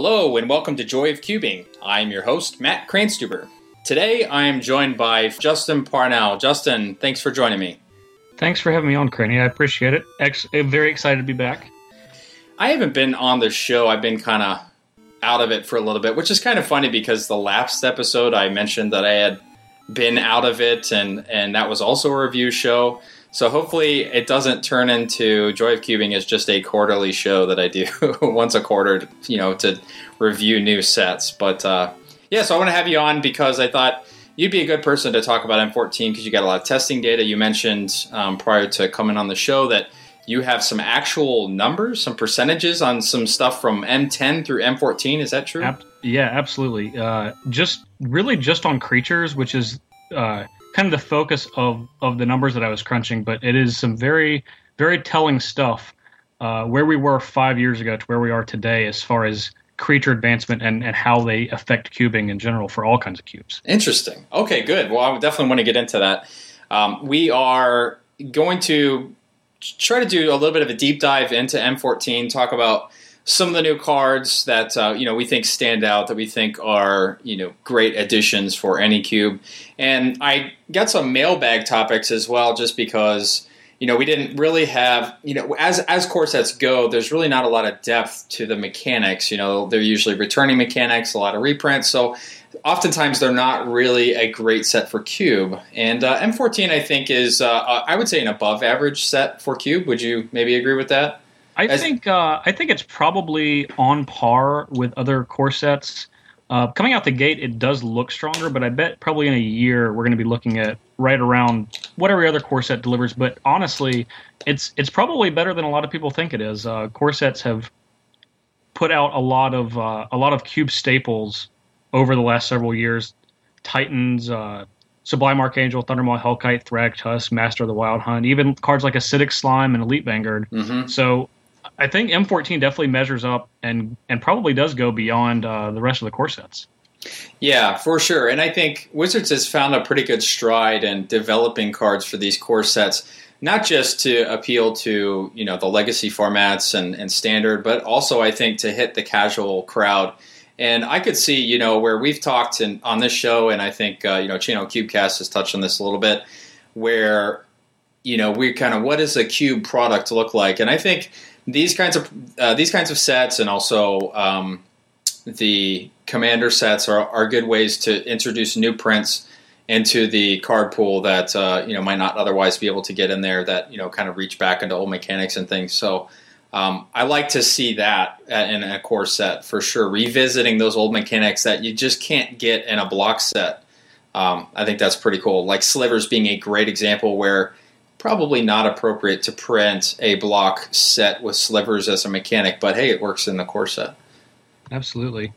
Hello and welcome to Joy of Cubing. I'm your host, Matt Kranstuber. Today I am joined by Justin Parnell. Justin, thanks for joining me. Thanks for having me on, Cranny. I appreciate it. Very excited to be back. I haven't been on the show. I've been kind of out of it for a little bit, which is kind of funny because the last episode I mentioned that I had been out of it, and that was also a review show. So hopefully it doesn't turn into Joy of Cubing as just a quarterly show that I do once a quarter, to review new sets. But so I want to have you on because I thought you'd be a good person to talk about M14 because you got a lot of testing data. You mentioned prior to coming on the show that you have some actual numbers, some percentages on some stuff from M10 through M14. Is that true? Yeah, absolutely. Just on creatures, which is kind of the focus of the numbers that I was crunching, but it is some very, very telling stuff where we were 5 years ago to where we are today as far as creature advancement and how they affect cubing in general for all kinds of cubes. Interesting. Okay, good. Well, I definitely want to get into that. We are going to try to do a little bit of a deep dive into M14, talk about some of the new cards that we think stand out, that we think are great additions for any cube, and I got some mailbag topics as well, just because we didn't really have as core sets go. There's really not a lot of depth to the mechanics. They're usually returning mechanics, a lot of reprints, so oftentimes they're not really a great set for cube. And M14 I think is I would say an above average set for cube. Would you maybe agree with that? I think it's probably on par with other core sets. Coming out the gate, it does look stronger, but I bet probably in a year we're going to be looking at right around what every other core set delivers. But honestly, it's probably better than a lot of people think it is. Core sets have put out a lot of cube staples over the last several years. Titans, Sublime Archangel, Thundermaw, Hellkite, Thragtusk, Master of the Wild Hunt, even cards like Acidic Slime and Elite Vanguard. Mm-hmm. So I think M14 definitely measures up and probably does go beyond the rest of the core sets. Yeah, for sure. And I think Wizards has found a pretty good stride in developing cards for these core sets, not just to appeal to the legacy formats and standard, but also I think to hit the casual crowd. And I could see, where we've talked on this show, and I think, Channel Cubecast has touched on this a little bit, where, we kind of, what does a cube product look like? And I think these kinds of sets, and also the commander sets, are good ways to introduce new prints into the card pool that might not otherwise be able to get in there, that kind of reach back into old mechanics and things. So I like to see that in a core set for sure, revisiting those old mechanics that you just can't get in a block set. I think that's pretty cool. Like Slivers being a great example, where probably not appropriate to print a block set with Slivers as a mechanic, but hey, it works in the core set. Absolutely.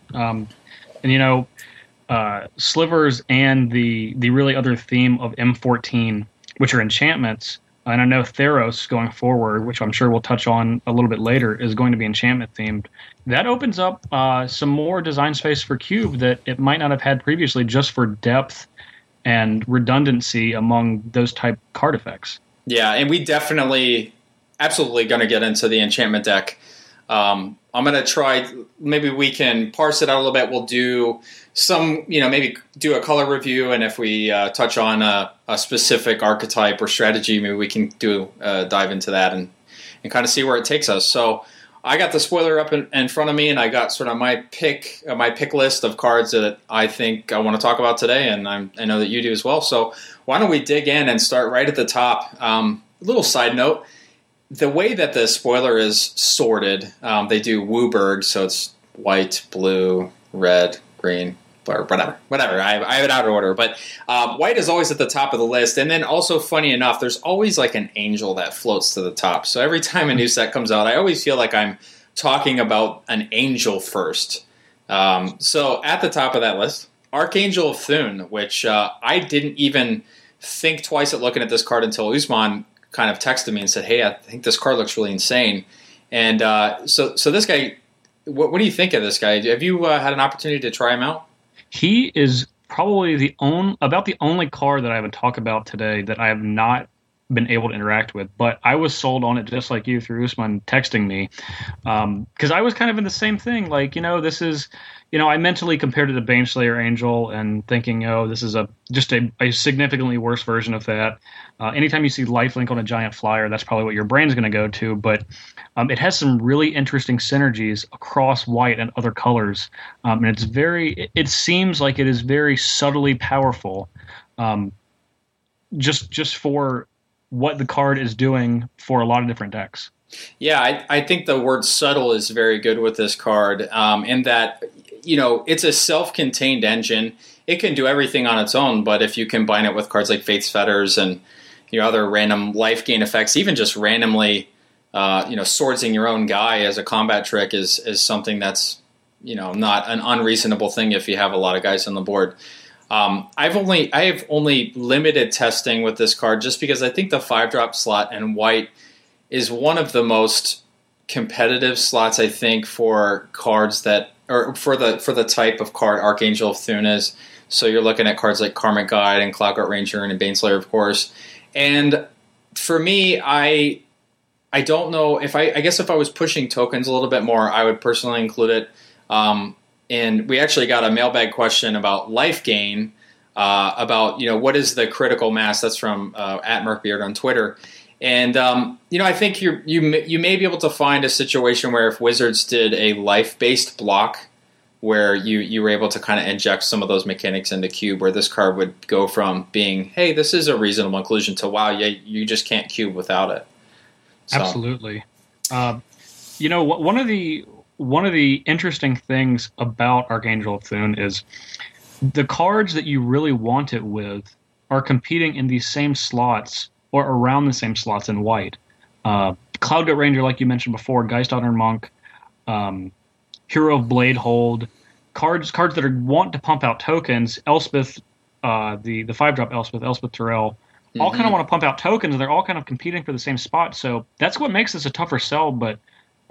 Slivers and the really other theme of M14, which are enchantments, and I know Theros going forward, which I'm sure we'll touch on a little bit later, is going to be enchantment themed. That opens up some more design space for cube that it might not have had previously, just for depth and redundancy among those type card effects. Yeah, and we absolutely going to get into the enchantment deck. I'm going to try, maybe we can parse it out a little bit. We'll do some, maybe do a color review, and if we touch on a specific archetype or strategy, maybe we can do dive into that and kind of see where it takes us. So I got the spoiler up in front of me, and I got sort of my pick list of cards that I think I want to talk about today, and I know that you do as well. So why don't we dig in and start right at the top? A little side note. The way that the spoiler is sorted, they do WUBRG, so it's white, blue, red, green, or whatever. I have it out of order, but white is always at the top of the list. And then also, funny enough, there's always like an angel that floats to the top. So every time a new set comes out, I always feel like I'm talking about an angel first. So at the top of that list, Archangel of Thune, which I didn't even think twice at looking at this card until Usman kind of texted me and said, hey, I think this card looks really insane. And so this guy, what do you think of this guy? Have you had an opportunity to try him out? He is probably the only card that I haven't talked about today that I have not been able to interact with. But I was sold on it just like you through Usman texting me, because I was kind of in the same thing. Like, this is, I mentally compared it to Baneslayer Angel and thinking, oh, this is just a significantly worse version of that. Anytime you see lifelink on a giant flyer, that's probably what your brain's going to go to. But it has some really interesting synergies across white and other colors, and it seems like it is very subtly powerful, just for what the card is doing for a lot of different decks. Yeah, I think the word subtle is very good with this card, in that, it's a self-contained engine. It can do everything on its own, but if you combine it with cards like Faith's Fetters and other random life gain effects, even just randomly, swordsing your own guy as a combat trick is something that's, not an unreasonable thing if you have a lot of guys on the board. I have only limited testing with this card just because I think the 5-drop slot in white is one of the most competitive slots, I think, for cards that, or for the type of card Archangel of Thune is. So you're looking at cards like Karmic Guide and Cloudguard Ranger and Baneslayer, of course. And for me, I don't know if I guess if I was pushing tokens a little bit more, I would personally include it. And we actually got a mailbag question about life gain, about, what is the critical mass? That's from at Merkbeard on Twitter. And, I think you may be able to find a situation where if Wizards did a life-based block where you were able to kind of inject some of those mechanics into Cube, where this card would go from being, hey, this is a reasonable inclusion, to, wow, yeah, you just can't Cube without it. So. Absolutely. One of the interesting things about Archangel of Thune is the cards that you really want it with are competing in these same slots or around the same slots in white. Cloudguard Ranger, like you mentioned before, Geist Honored Monk, Hero of Bladehold, cards that want to pump out tokens. Elspeth, the 5-drop Elspeth Terrell, all kind of want to pump out tokens, and they're all kind of competing for the same spot. So that's what makes this a tougher sell, but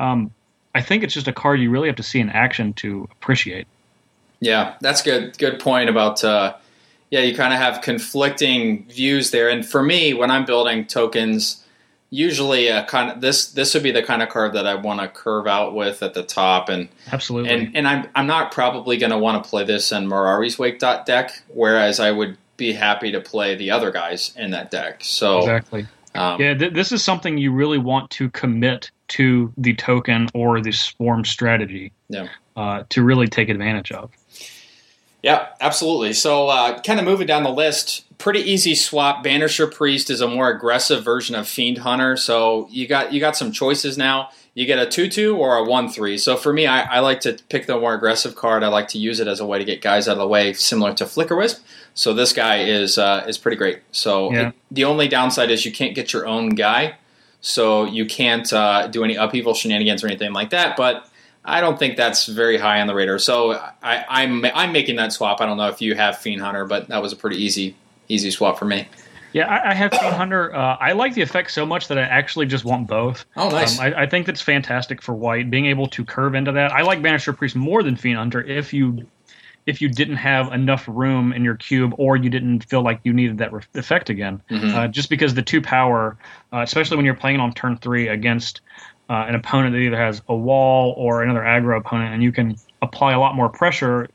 I think it's just a card you really have to see in action to appreciate. Yeah, that's good. Good point about, you kind of have conflicting views there. And for me, when I'm building tokens, usually this would be the kind of card that I want to curve out with at the top. And absolutely. And I'm not probably going to want to play this in Mirari's Wake deck, whereas I would be happy to play the other guys in that deck. So exactly. This is something you really want to commit to the token or the swarm strategy to really take advantage of. Yeah, absolutely. So kind of moving down the list, pretty easy swap. Banisher Priest is a more aggressive version of Fiend Hunter. So you got some choices now. You get a 2/2 or a 1/3. So for me, I like to pick the more aggressive card. I like to use it as a way to get guys out of the way, similar to Flicker Wisp. So this guy is pretty great. So the only downside is you can't get your own guy. So you can't do any upheaval shenanigans or anything like that. But I don't think that's very high on the radar. So I'm making that swap. I don't know if you have Fiend Hunter, but that was a pretty easy swap for me. Yeah, I have Fiend Hunter. I like the effect so much that I actually just want both. Oh, nice. I think that's fantastic for white, being able to curve into that. I like Banisher Priest more than Fiend Hunter if you didn't have enough room in your cube or you didn't feel like you needed that effect again. Just because the 2 power, especially when you're playing on turn 3 against an opponent that either has a wall or another aggro opponent, and you can apply a lot more pressure,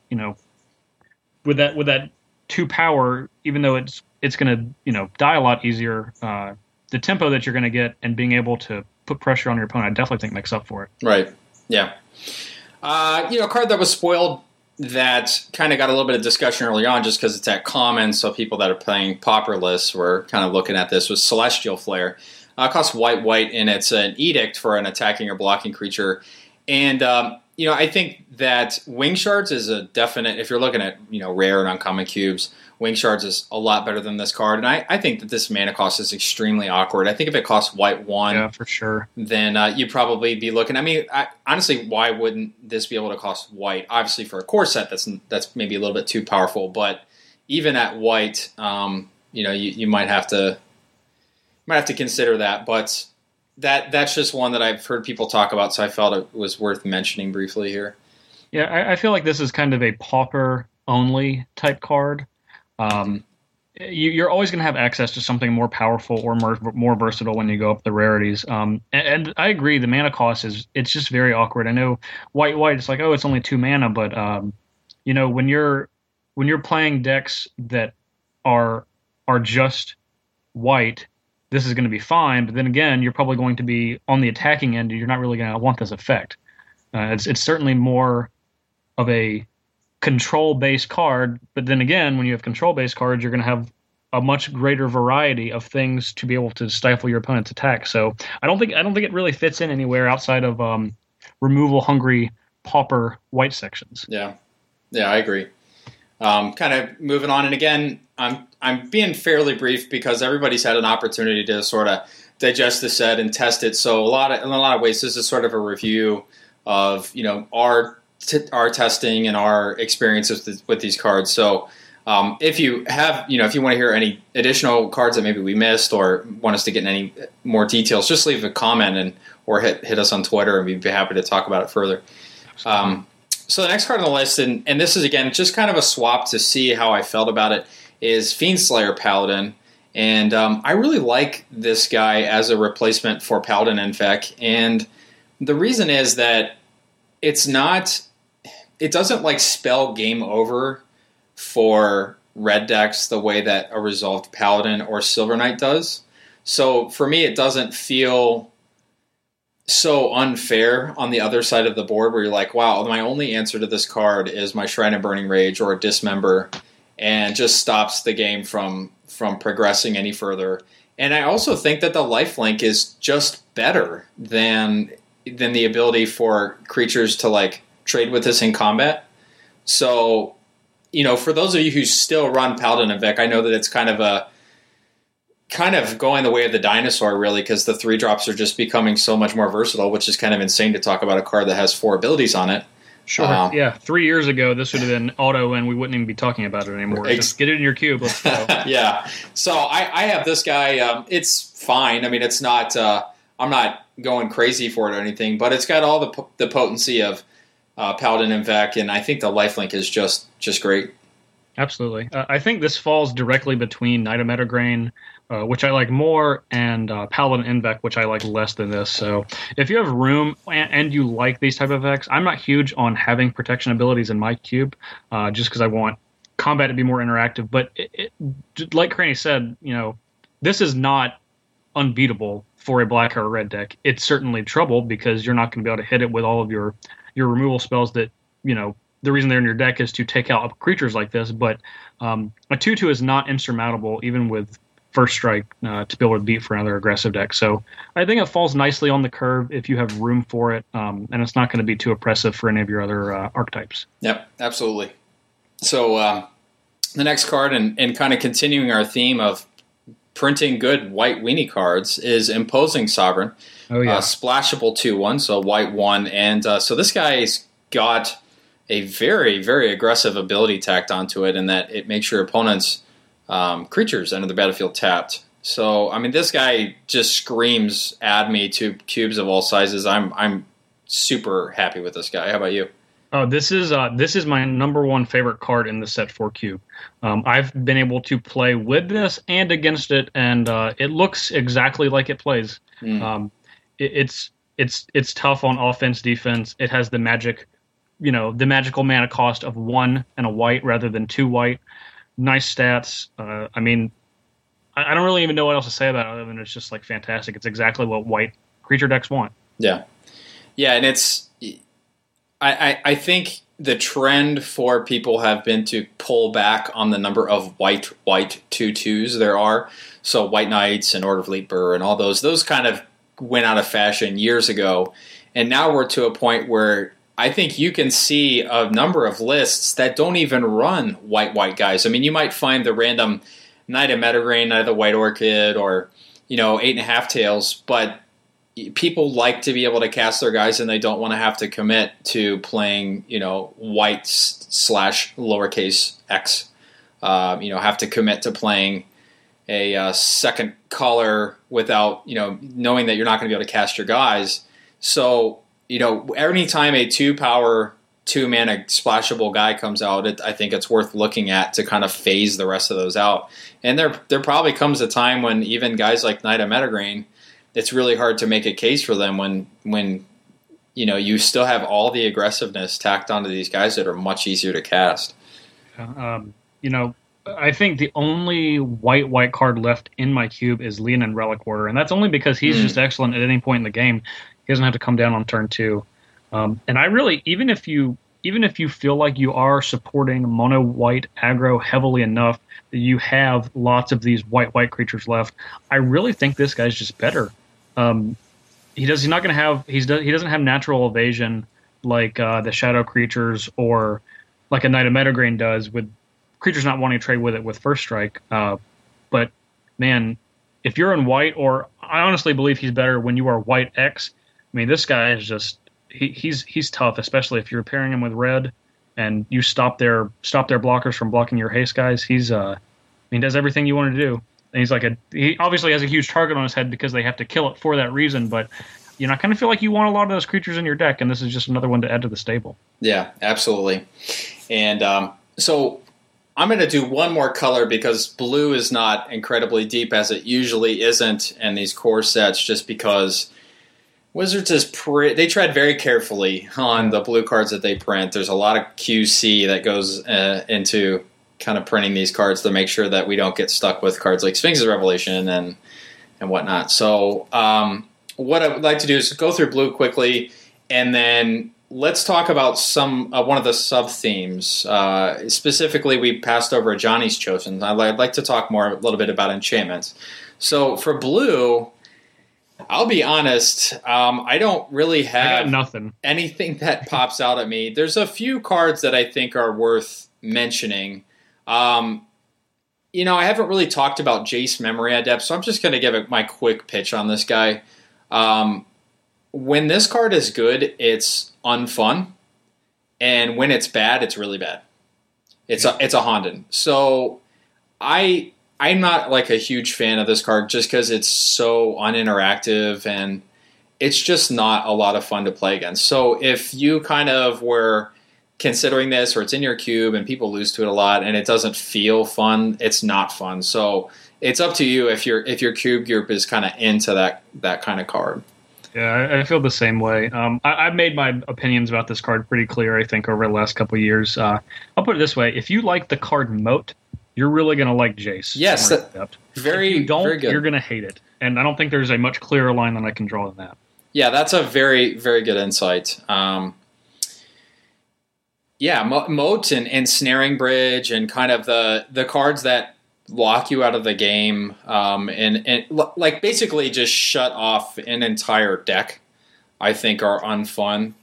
with that 2 power, even though it's going to, die a lot easier. The tempo that you're going to get and being able to put pressure on your opponent, I definitely think makes up for it. Right. Yeah. A card that was spoiled that kind of got a little bit of discussion early on just because it's at common, so people that are playing Pauper lists were kind of looking at this, was Celestial Flare. It costs white, and it's an edict for an attacking or blocking creature. And, I think that Wing Shards is a definite, if you're looking at, rare and uncommon cubes, Wing Shards is a lot better than this card. And I think that this mana cost is extremely awkward. I think if it costs white 1, yeah, for sure, then you'd probably be looking, honestly, why wouldn't this be able to cost white? Obviously for a core set, that's maybe a little bit too powerful. But even at white, you might have to consider that. But that's just one that I've heard people talk about, so I felt it was worth mentioning briefly here. Yeah, I feel like this is kind of a Pauper only type card. you're always going to have access to something more powerful or more versatile when you go up the rarities. And I agree, the mana cost it's just very awkward. I know white, it's like, oh, it's only 2 mana, but when you're playing decks that are just white, this is going to be fine. But then again, you're probably going to be on the attacking end, and you're not really going to want this effect. It's certainly more of a control-based card, but then again, when you have control-based cards, you're going to have a much greater variety of things to be able to stifle your opponent's attack. So I don't think it really fits in anywhere outside of removal-hungry pauper white sections. Yeah, I agree. Kind of moving on, and again, I'm being fairly brief because everybody's had an opportunity to sort of digest the set and test it. So in a lot of ways, this is sort of a review of our testing and our experiences with these cards. So if you have, if you want to hear any additional cards that maybe we missed or want us to get in any more details, just leave a comment or hit us on Twitter, and we'd be happy to talk about it further. So the next card on the list, and this is, again, just kind of a swap to see how I felt about it, is Fiendslayer Paladin. And I really like this guy as a replacement for Paladin Infect. And the reason is that it doesn't like spell game over for red decks the way that a Resolved Paladin or Silver Knight does. So for me, it doesn't feel so unfair on the other side of the board where you're like, wow, my only answer to this card is my Shrine of Burning Rage or a Dismember, and just stops the game from progressing any further. And I also think that the lifelink is just better than the ability for creatures to like trade with this in combat. So, for those of you who still run Paladin and Vec, I know that it's kind of going the way of the dinosaur, really, because the 3-drops are just becoming so much more versatile, which is kind of insane to talk about a card that has 4 abilities on it. Sure. Yeah. 3 years ago, this would have been auto, and we wouldn't even be talking about it anymore. Just get it in your cube. Let's go. Yeah. So I have this guy. It's fine. I mean, it's not. I'm not going crazy for it or anything, but it's got all the potency of Paladin and Vec, and I think the lifelink is just great. Absolutely. I think this falls directly between Knight of Metagrain, which I like more, and Paladin Invec, which I like less than this. So if you have room and you like these type of effects, I'm not huge on having protection abilities in my cube, just because I want combat to be more interactive. But like Cranny said, this is not unbeatable for a black or a red deck. It's certainly trouble because you're not going to be able to hit it with all of your removal spells that, the reason they're in your deck is to take out creatures like this, but a 2/2 is not insurmountable, even with First Strike, to be able to beat for another aggressive deck. So I think it falls nicely on the curve if you have room for it, and it's not going to be too oppressive for any of your other archetypes. Yep, absolutely. So the next card, and kind of continuing our theme of printing good white weenie cards, is Imposing Sovereign. Oh, yeah. Splashable 2/1, so white 1. And so this guy's got a very, very aggressive ability tacked onto it, in that it makes your opponent's creatures enter the battlefield tapped. So, I mean, this guy just screams add me to cubes of all sizes. I'm super happy with this guy. How about you? Oh, this is my number one favorite card in the set 4 cube. I've been able to play with this and against it, and it looks exactly like it plays. It's tough on offense, defense. It has the magical mana cost of 1 and a white rather than 2 white. Nice stats. I mean, I don't really even know what else to say about it other than it's just like fantastic. It's exactly what white creature decks want. Yeah, and it's. I think the trend for people have been to pull back on the number of white 2/2s there are. So White Knights and Order of Leaper and all those kind of went out of fashion years ago, and now we're to a point where I think you can see a number of lists that don't even run white guys. I mean, you might find the random Knight of Metagrain, Knight of the White Orchid, or 8.5 Tails, but people like to be able to cast their guys, and they don't want to have to commit to playing white / lowercase x. Have to commit to playing a second color without knowing that you're not going to be able to cast your guys. So anytime a 2-power 2-mana splashable guy comes out, I think it's worth looking at to kind of phase the rest of those out. And there probably comes a time when even guys like Knight of Metagrain, it's really hard to make a case for them when you still have all the aggressiveness tacked onto these guys that are much easier to cast. I think the only white card left in my cube is Leonin Relic Warder, and that's only because he's just excellent at any point in the game. He doesn't have to come down on turn 2. And I really, even if you feel like you are supporting mono white aggro heavily enough that you have lots of these white creatures left, I really think this guy's just better. He doesn't have natural evasion like the shadow creatures or like a Knight of Metagrain does, with creatures not wanting to trade with it with first strike. But man, if you're in white, or I honestly believe he's better when you are white X. I mean, this guy is just he's tough, especially if you're pairing him with red and you stop their blockers from blocking your haste guys. He does everything you want to do. And he obviously has a huge target on his head because they have to kill it for that reason. But I kind of feel like you want a lot of those creatures in your deck, and this is just another one to add to the stable. Yeah, absolutely. And so I'm going to do one more color because blue is not incredibly deep, as it usually isn't in these core sets, just because Wizards they tread very carefully on the blue cards that they print. There's a lot of QC that goes into kind of printing these cards to make sure that we don't get stuck with cards like Sphinx's Revelation and whatnot. So what I would like to do is go through blue quickly, and then let's talk about one of the sub-themes. Specifically, we passed over Johnny's Chosen. I'd like to talk a little bit about enchantments. So for blue, I'll be honest, I don't really have anything that pops out at me. There's a few cards that I think are worth mentioning. I haven't really talked about Jace Memory Adept, so I'm just going to give my quick pitch on this guy. When this card is good, it's unfun, and when it's bad, it's really bad. It's a Honden. So I'm not like a huge fan of this card just because it's so uninteractive and it's just not a lot of fun to play against. So if you kind of were considering this, or it's in your cube and people lose to it a lot and it doesn't feel fun, it's not fun. So it's up to you if your cube group is kind of into that kind of card. Yeah, I feel the same way. I've made my opinions about this card pretty clear, I think, over the last couple of years. I'll put it this way. If you like the card Moat, you're really going to like Jace. Yes. If you don't, very good. You're going to hate it. And I don't think there's a much clearer line than I can draw than that. Yeah, that's a very, very good insight. Moat and Snaring Bridge and kind of the cards that lock you out of the game and like basically just shut off an entire deck, I think are unfun.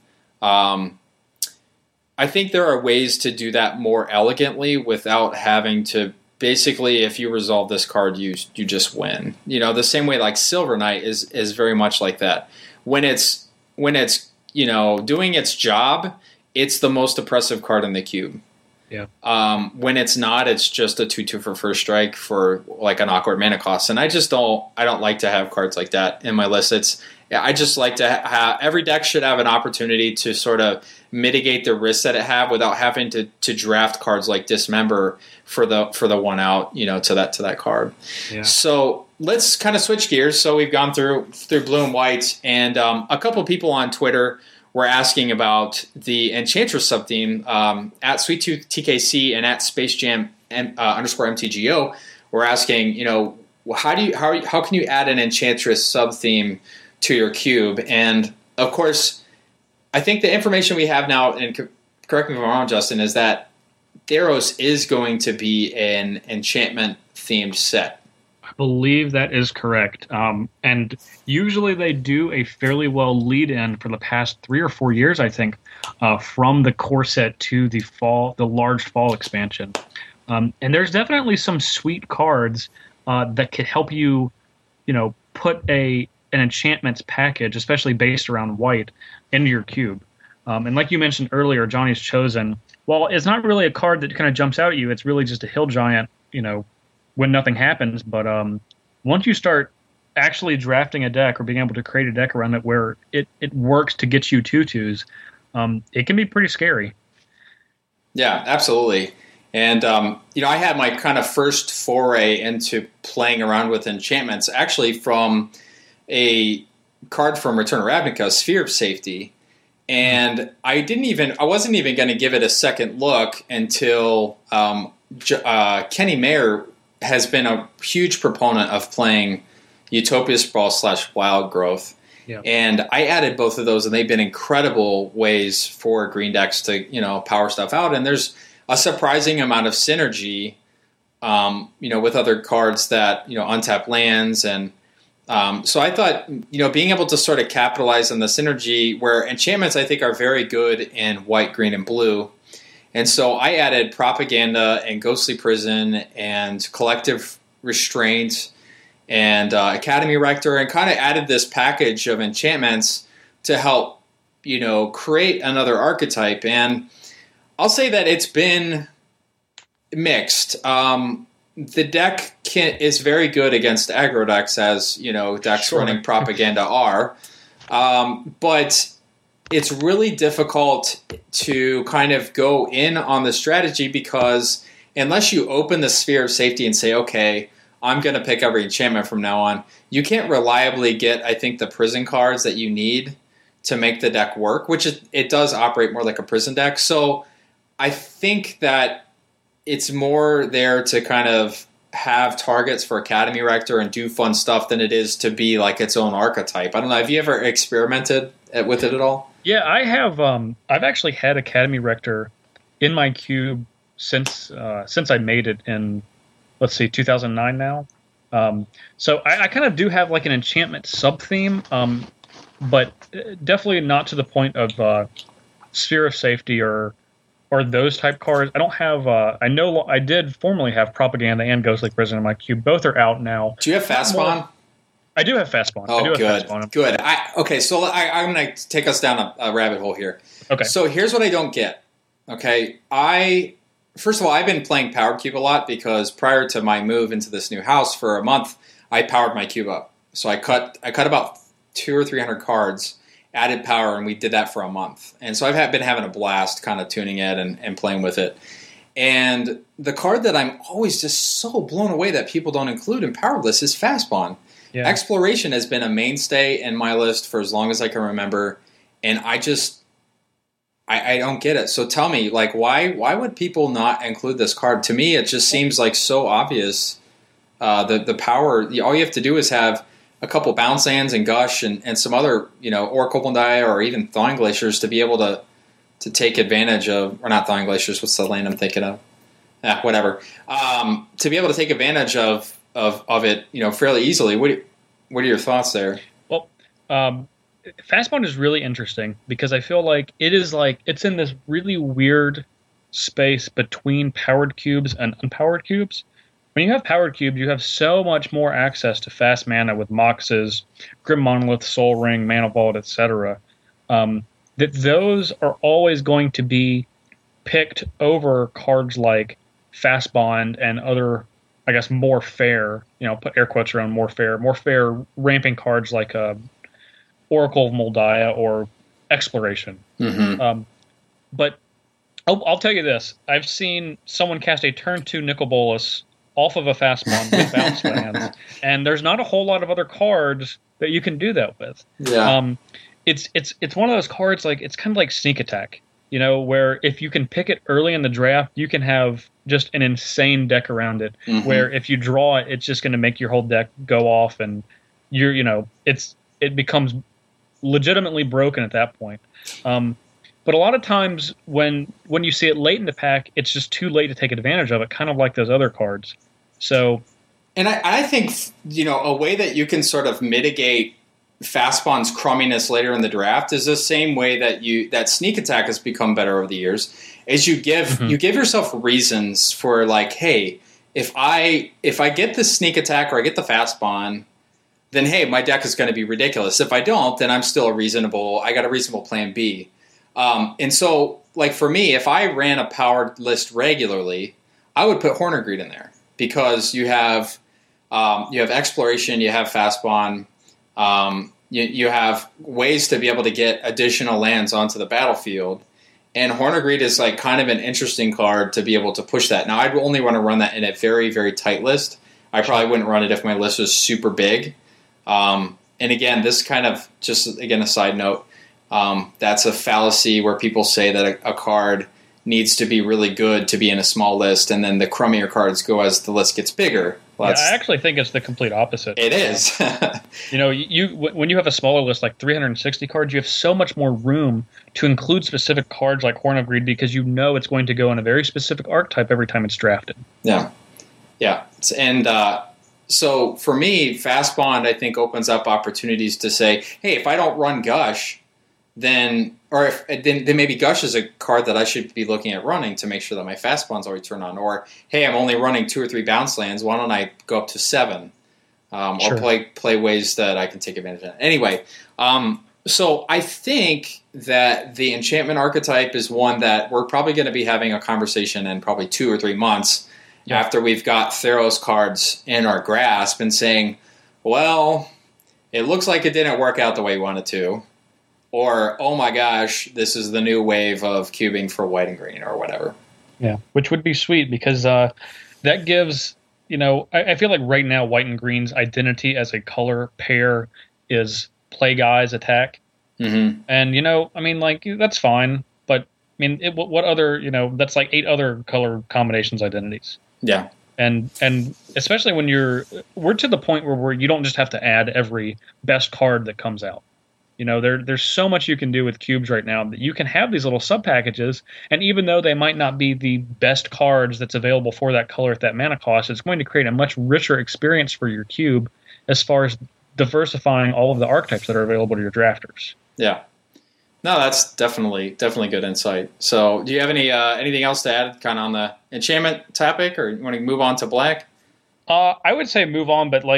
I think there are ways to do that more elegantly without having to basically, if you resolve this card, you just win. The same way like Silver Knight is very much like that. When it's doing its job, it's the most oppressive card in the cube. Yeah. When it's not, it's just a 2/2 for first strike for like an awkward mana cost, and I don't like to have cards like that in my list. I just like to have every deck should have an opportunity to sort of mitigate the risks that it have without having to draft cards like Dismember for the one out, to that card. Yeah. So let's kind of switch gears. So we've gone through blue and white, and a couple people on Twitter were asking about the Enchantress subtheme at SweetTooth TKC and at SpaceJam _MTGO. We're asking, how can you add an Enchantress subtheme to your cube? And of course, I think the information we have now, and correct me if I'm wrong, Justin, is that Theros is going to be an enchantment themed set. I believe that is correct. And usually they do a fairly well lead in for the past 3 or 4 years, I think, from the core set to the large fall expansion. And there's definitely some sweet cards that could help you, put an enchantments package, especially based around white, into your cube. And like you mentioned earlier, Johnny's Chosen, while it's not really a card that kind of jumps out at you, it's really just a hill giant, when nothing happens. But once you start actually drafting a deck or being able to create a deck around it where it works to get you 2/2s, it can be pretty scary. Yeah, absolutely. And, I had my kind of first foray into playing around with enchantments actually from a card from Return of Ravnica, Sphere of Safety. And I wasn't even going to give it a second look until Kenny Mayer has been a huge proponent of playing Utopia Sprawl / Wild Growth. Yeah. And I added both of those, and they've been incredible ways for green decks to, power stuff out. And there's a surprising amount of synergy, with other cards that, untap lands. And so I thought, being able to sort of capitalize on the synergy where enchantments, I think, are very good in white, green, and blue. And so I added Propaganda and Ghostly Prison and Collective Restraint and Academy Rector, and kind of added this package of enchantments to help, create another archetype. And I'll say that it's been mixed. The deck is very good against aggro decks, as decks running Propaganda are, but it's really difficult to kind of go in on the strategy because unless you open the Sphere of Safety and say, okay, I'm going to pick every enchantment from now on, you can't reliably get, I think, the prison cards that you need to make the deck work, which it does operate more like a prison deck. So I think that it's more there to kind of have targets for Academy Rector and do fun stuff than it is to be like its own archetype. I don't know. Have you ever experimented with it at all? Yeah, I have. I've actually had Academy Rector in my cube since I made it in, let's see, 2009 now. So I kind of do have like an enchantment sub-theme, but definitely not to the point of Sphere of Safety or those type cards. I don't have. I know I did formerly have Propaganda and Ghostly Prison in my cube. Both are out now. Do you have Fast Spawn? I do have Fast Spawn. Oh, good. So I'm going to take us down a rabbit hole here. Okay. So here's what I don't get. Okay, first of all, I've been playing Power Cube a lot because prior to my move into this new house for a month, I powered my cube up. So I cut about 200 or 300 cards, added power, and we did that for a month. And so I've been having a blast kind of tuning it and playing with it. And the card that I'm always just so blown away that people don't include in Power List is Fast Spawn. Yeah. Exploration has been a mainstay in my list for as long as I can remember, and I don't get it. So tell me, like, why would people not include this card? To me, it just seems like so obvious. The power, all you have to do is have a couple bounce lands and Gush and some other, Oracle Bondia or even Thawing Glaciers to be able to take advantage of, or not Thawing Glaciers, what's the land I'm thinking of? Whatever. To be able to take advantage of it, fairly easily. What are your thoughts there? Well, Fast Spawn is really interesting because I feel like it's in this really weird space between powered cubes and unpowered cubes. When you have powered cubes, you have so much more access to fast mana with Moxes, Grim Monolith, Soul Ring, Mana Vault, etc. That those are always going to be picked over cards like Fast Bond and other, I guess, more fair, put air quotes around more fair ramping cards like Oracle of Moldiah or Exploration. Mm-hmm. But I'll tell you this. I've seen someone cast a turn 2 Nicol Bolas off of a Fast Spawn with bounce lands, and there's not a whole lot of other cards that you can do that with. Yeah. It's one of those cards, like, it's kind of like Sneak Attack, where if you can pick it early in the draft, you can have just an insane deck around it, mm-hmm. where if you draw it, it's just going to make your whole deck go off, and it becomes legitimately broken at that point. But a lot of times when you see it late in the pack, it's just too late to take advantage of it, kind of like those other cards. So, and I think, a way that you can sort of mitigate Fast Spawn's crumminess later in the draft is the same way that Sneak Attack has become better over the years, is you give yourself reasons for, like, hey, if I get the Sneak Attack or I get the Fast Spawn, then hey, my deck is going to be ridiculous. If I don't, then I got a reasonable plan B. And so, like, for me, if I ran a powered list regularly, I would put Horner Greed in there because you have Exploration, you have Fast Spawn, you have ways to be able to get additional lands onto the battlefield. And Horn of Greed is like kind of an interesting card to be able to push that. Now, I'd only want to run that in a very, very tight list. I probably wouldn't run it if my list was super big. And again, this kind of just, again, a side note, that's a fallacy where people say that a card needs to be really good to be in a small list, and then the crummier cards go as the list gets bigger. Well, I actually think it's the complete opposite. It is. When you have a smaller list like 360 cards, you have so much more room to include specific cards like Horn of Greed because you know it's going to go in a very specific archetype every time it's drafted. Yeah. And so for me, Fast Bond, I think, opens up opportunities to say, hey, if I don't run Gush, then maybe Gush is a card that I should be looking at running to make sure that my Fast Bonds always turn on. Or, hey, I'm only running 2 or 3 bounce lands. Why don't I go up to 7? Or play ways that I can take advantage of. Anyway, so I think that the enchantment archetype is one that we're probably going to be having a conversation in probably 2 or 3 months after we've got Theros cards in our grasp and saying, well, it looks like it didn't work out the way we wanted to. Or, oh my gosh, this is the new wave of cubing for white and green or whatever. Yeah, which would be sweet because that gives, I feel like right now white and green's identity as a color pair is play guys attack. Mm-hmm. And, that's fine. But, what other, that's like 8 other color combinations identities. Yeah. And especially when we're to the point where you don't just have to add every best card that comes out. There's so much you can do with cubes right now that you can have these little sub packages, and even though they might not be the best cards that's available for that color at that mana cost, it's going to create a much richer experience for your cube as far as diversifying all of the archetypes that are available to your drafters. Yeah. No, that's definitely good insight. So, do you have anything else to add kind of on the enchantment topic, or you want to move on to black? I would say move on, but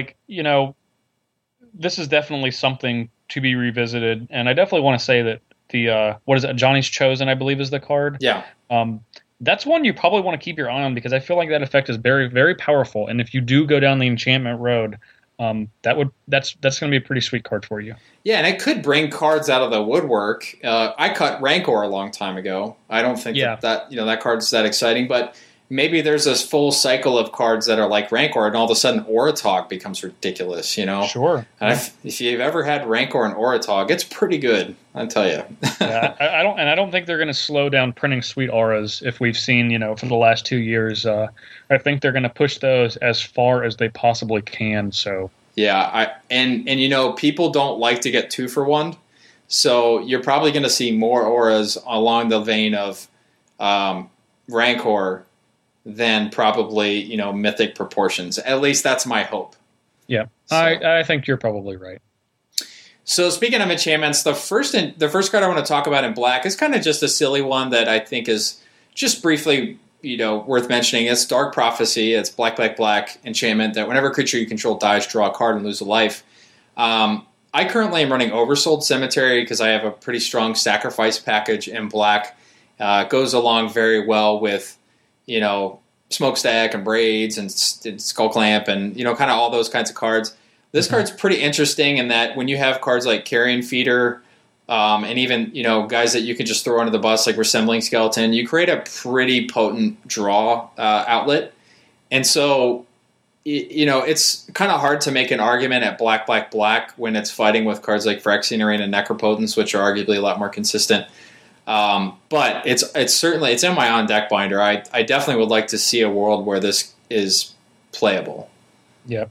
this is definitely something to be revisited, and I definitely want to say that the what is it? Johnny's Chosen, I believe, is the card. Yeah. That's one you probably want to keep your eye on because I feel like that effect is very, very powerful, and if you do go down the enchantment road, that's going to be a pretty sweet card for you. Yeah, and it could bring cards out of the woodwork. I cut Rancor a long time ago. I don't think that card's that exciting, but maybe there's this full cycle of cards that are like Rancor, and all of a sudden Oratog becomes ridiculous, Sure. And if you've ever had Rancor and Oratog, it's pretty good, I'll tell you. Yeah, I don't think they're going to slow down printing sweet auras if we've seen, for the last 2 years. I think they're going to push those as far as they possibly can. So yeah, people don't like to get 2-for-1, so you're probably going to see more auras along the vein of Rancor than probably, mythic proportions. At least that's my hope. Yeah, so. I think you're probably right. So speaking of enchantments, the first card I want to talk about in black is kind of just a silly one that I think is just briefly, worth mentioning. It's Dark Prophecy. It's black enchantment that whenever a creature you control dies, draw a card and lose a life. I currently am running Oversold Cemetery because I have a pretty strong sacrifice package in black. It goes along very well with Smokestack and Braids and Skull Clamp and, kind of all those kinds of cards. This card's pretty interesting in that when you have cards like Carrion Feeder and even, guys that you can just throw under the bus like Resembling Skeleton, you create a pretty potent draw outlet. And so, it's kind of hard to make an argument at black when it's fighting with cards like Phyrexian Arena and Necropotence, which are arguably a lot more consistent. But it's certainly in my on deck binder. I definitely would like to see a world where this is playable. Yeah,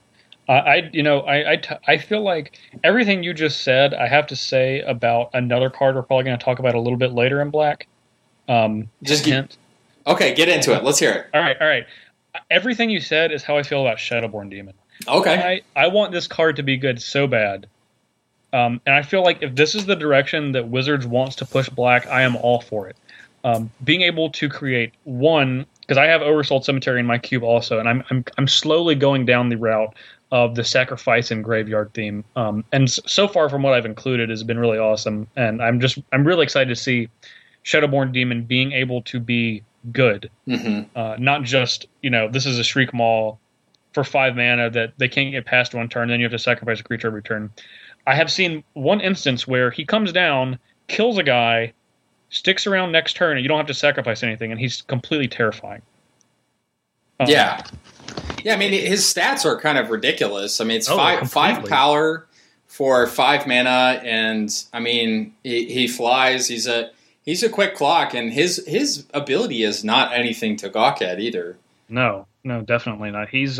I feel like everything you just said. I have to say about another card we're probably going to talk about a little bit later in black. Just hint. Okay, get into it. Let's hear it. All right. Everything you said is how I feel about Shadowborn Demon. Okay, I want this card to be good so bad. And I feel like if this is the direction that Wizards wants to push black, I am all for it. Being able to create one, because I have Oversold Cemetery in my cube also, and I'm slowly going down the route of the sacrifice and graveyard theme. And so far from what I've included has been really awesome, and I'm really excited to see Shadowborn Demon being able to be good, not just this is a Shriek Maul for 5 mana that they can't get past one turn, then you have to sacrifice a creature every turn. I have seen one instance where he comes down, kills a guy, sticks around next turn, and you don't have to sacrifice anything, and he's completely terrifying. Yeah. I mean, his stats are kind of ridiculous. I mean, it's five power for 5 mana, and I mean, he flies. He's a quick clock, and his ability is not anything to gawk at either. No, definitely not. He's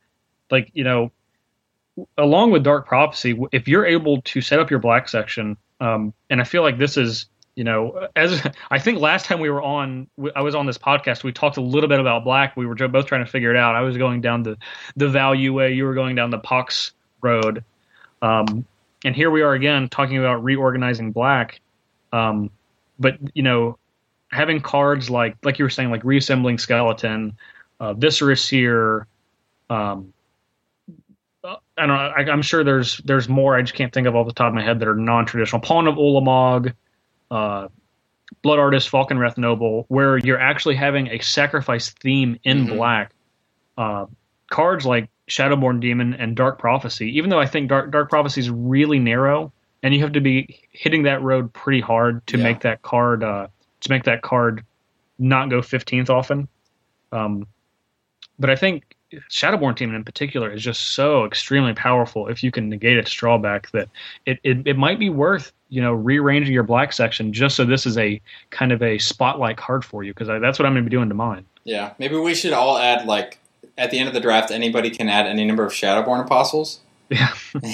along with Dark Prophecy, if you're able to set up your black section, and I feel like this is, as I think last time I was on this podcast, we talked a little bit about black. We were both trying to figure it out. I was going down the value way. You were going down the Pox road. And here we are again talking about reorganizing black. But, having cards like you were saying, like Reassembling Skeleton, Viscerous Seer, I don't know. I'm sure there's more. I just can't think of off the top of my head that are non-traditional. Pawn of Ulamog, Blood Artist, Falconwrath Noble, where you're actually having a sacrifice theme in black. Cards like Shadowborn Demon and Dark Prophecy, even though I think Dark Prophecy is really narrow, and you have to be hitting that road pretty hard to make that card not go 15th often. But I think Shadowborn Demon in particular is just so extremely powerful if you can negate its drawback that it might be worth rearranging your black section just so this is a kind of a spotlight card for you, because that's what I'm going to be doing to mine. Yeah, maybe we should all add, like, at the end of the draft, anybody can add any number of Shadowborn Apostles. Yeah.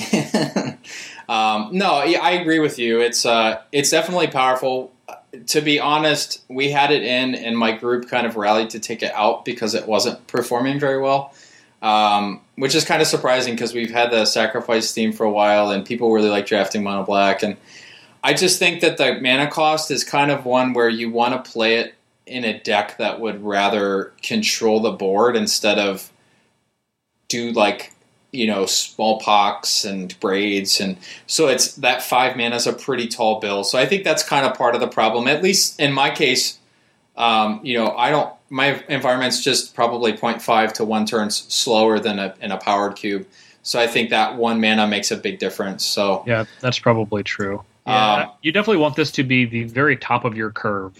I agree with you. It's definitely powerful. To be honest, we had it in, and my group kind of rallied to take it out because it wasn't performing very well, which is kind of surprising because we've had the sacrifice theme for a while, and people really like drafting mono black. And I just think that the mana cost is kind of one where you want to play it in a deck that would rather control the board instead of do smallpox and braids, and so it's that 5 mana is a pretty tall bill. So I think that's kind of part of the problem. At least in my case, my environment's just probably 0.5 to 1 turns slower than in a powered cube. So I think that 1 mana makes a big difference. So yeah, that's probably true. Yeah, you definitely want this to be the very top of your curve,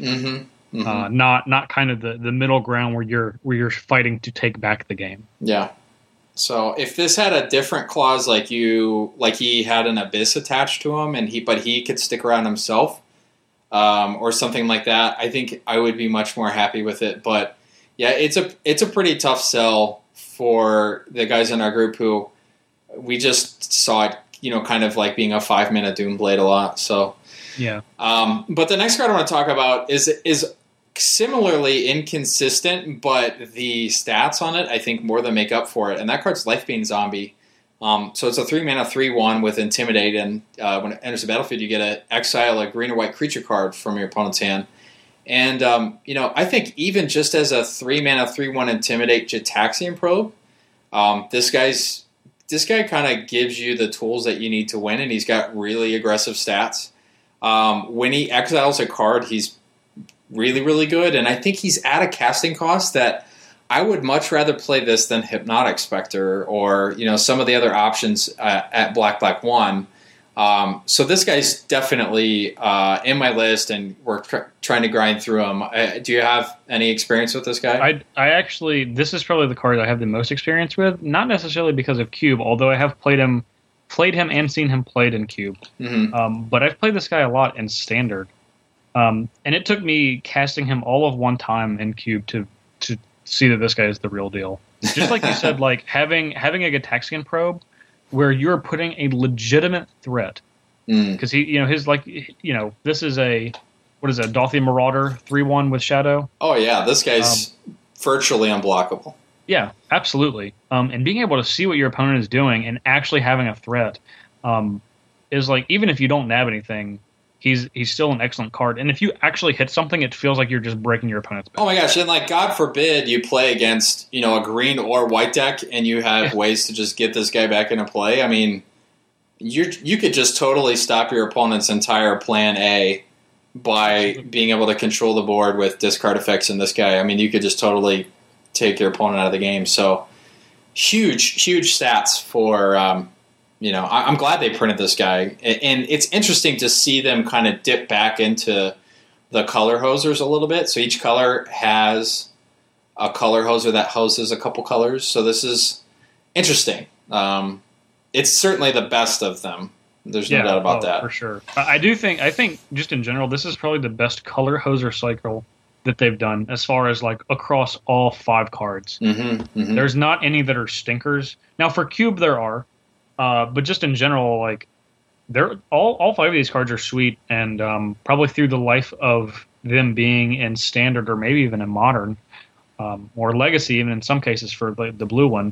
not kind of the middle ground where you're fighting to take back the game. Yeah. So if this had a different clause, like he had an abyss attached to him, but he could stick around himself, or something like that, I think I would be much more happy with it. But yeah, it's a pretty tough sell for the guys in our group who we just saw it, kind of like being a 5 mana Doomblade a lot. So yeah. But the next card I want to talk about is similarly inconsistent, but the stats on it, I think, more than make up for it. And that card's Lifebane Zombie. So it's a 3 mana 3/1 with Intimidate, and when it enters the battlefield, you get to exile a green or white creature card from your opponent's hand. And I think even just as a 3 mana 3/1 Intimidate Gitaxian Probe, this guy kind of gives you the tools that you need to win, and he's got really aggressive stats. When he exiles a card, he's really, really good, and I think he's at a casting cost that I would much rather play this than Hypnotic Spectre or some of the other options at Black 1. So this guy's definitely in my list, and we're trying to grind through him. Do you have any experience with this guy? I actually, this is probably the card I have the most experience with, not necessarily because of Cube, although I have played him and seen him played in Cube. But I've played this guy a lot in Standard. And it took me casting him all of one time in Cube to see that this guy is the real deal. Just like you said, like having a Gitaxian Probe where you're putting a legitimate threat. Because this is a Dothian Marauder 3/1 with Shadow. Oh yeah, this guy's virtually unblockable. Yeah, absolutely. And being able to see what your opponent is doing and actually having a threat is like, even if you don't nab anything, he's still an excellent card. And if you actually hit something, it feels like you're just breaking your opponent's back. Oh my gosh, and God forbid you play against, a green or white deck and you have ways to just get this guy back into play. I mean, you could just totally stop your opponent's entire plan A by being able to control the board with discard effects in this guy. I mean, you could just totally take your opponent out of the game. So huge stats for I'm glad they printed this guy, and it's interesting to see them kind of dip back into the color hosers a little bit. So each color has a color hoser that hoses a couple colors. So this is interesting. It's certainly the best of them. There's no doubt about that. For sure. I think just in general, this is probably the best color hoser cycle that they've done as far as like across all 5 cards. There's not any that are stinkers. Now for Cube there are, but just in general, like they're all 5 of these cards are sweet, and probably through the life of them being in standard or maybe even in modern or legacy, even in some cases for the blue one,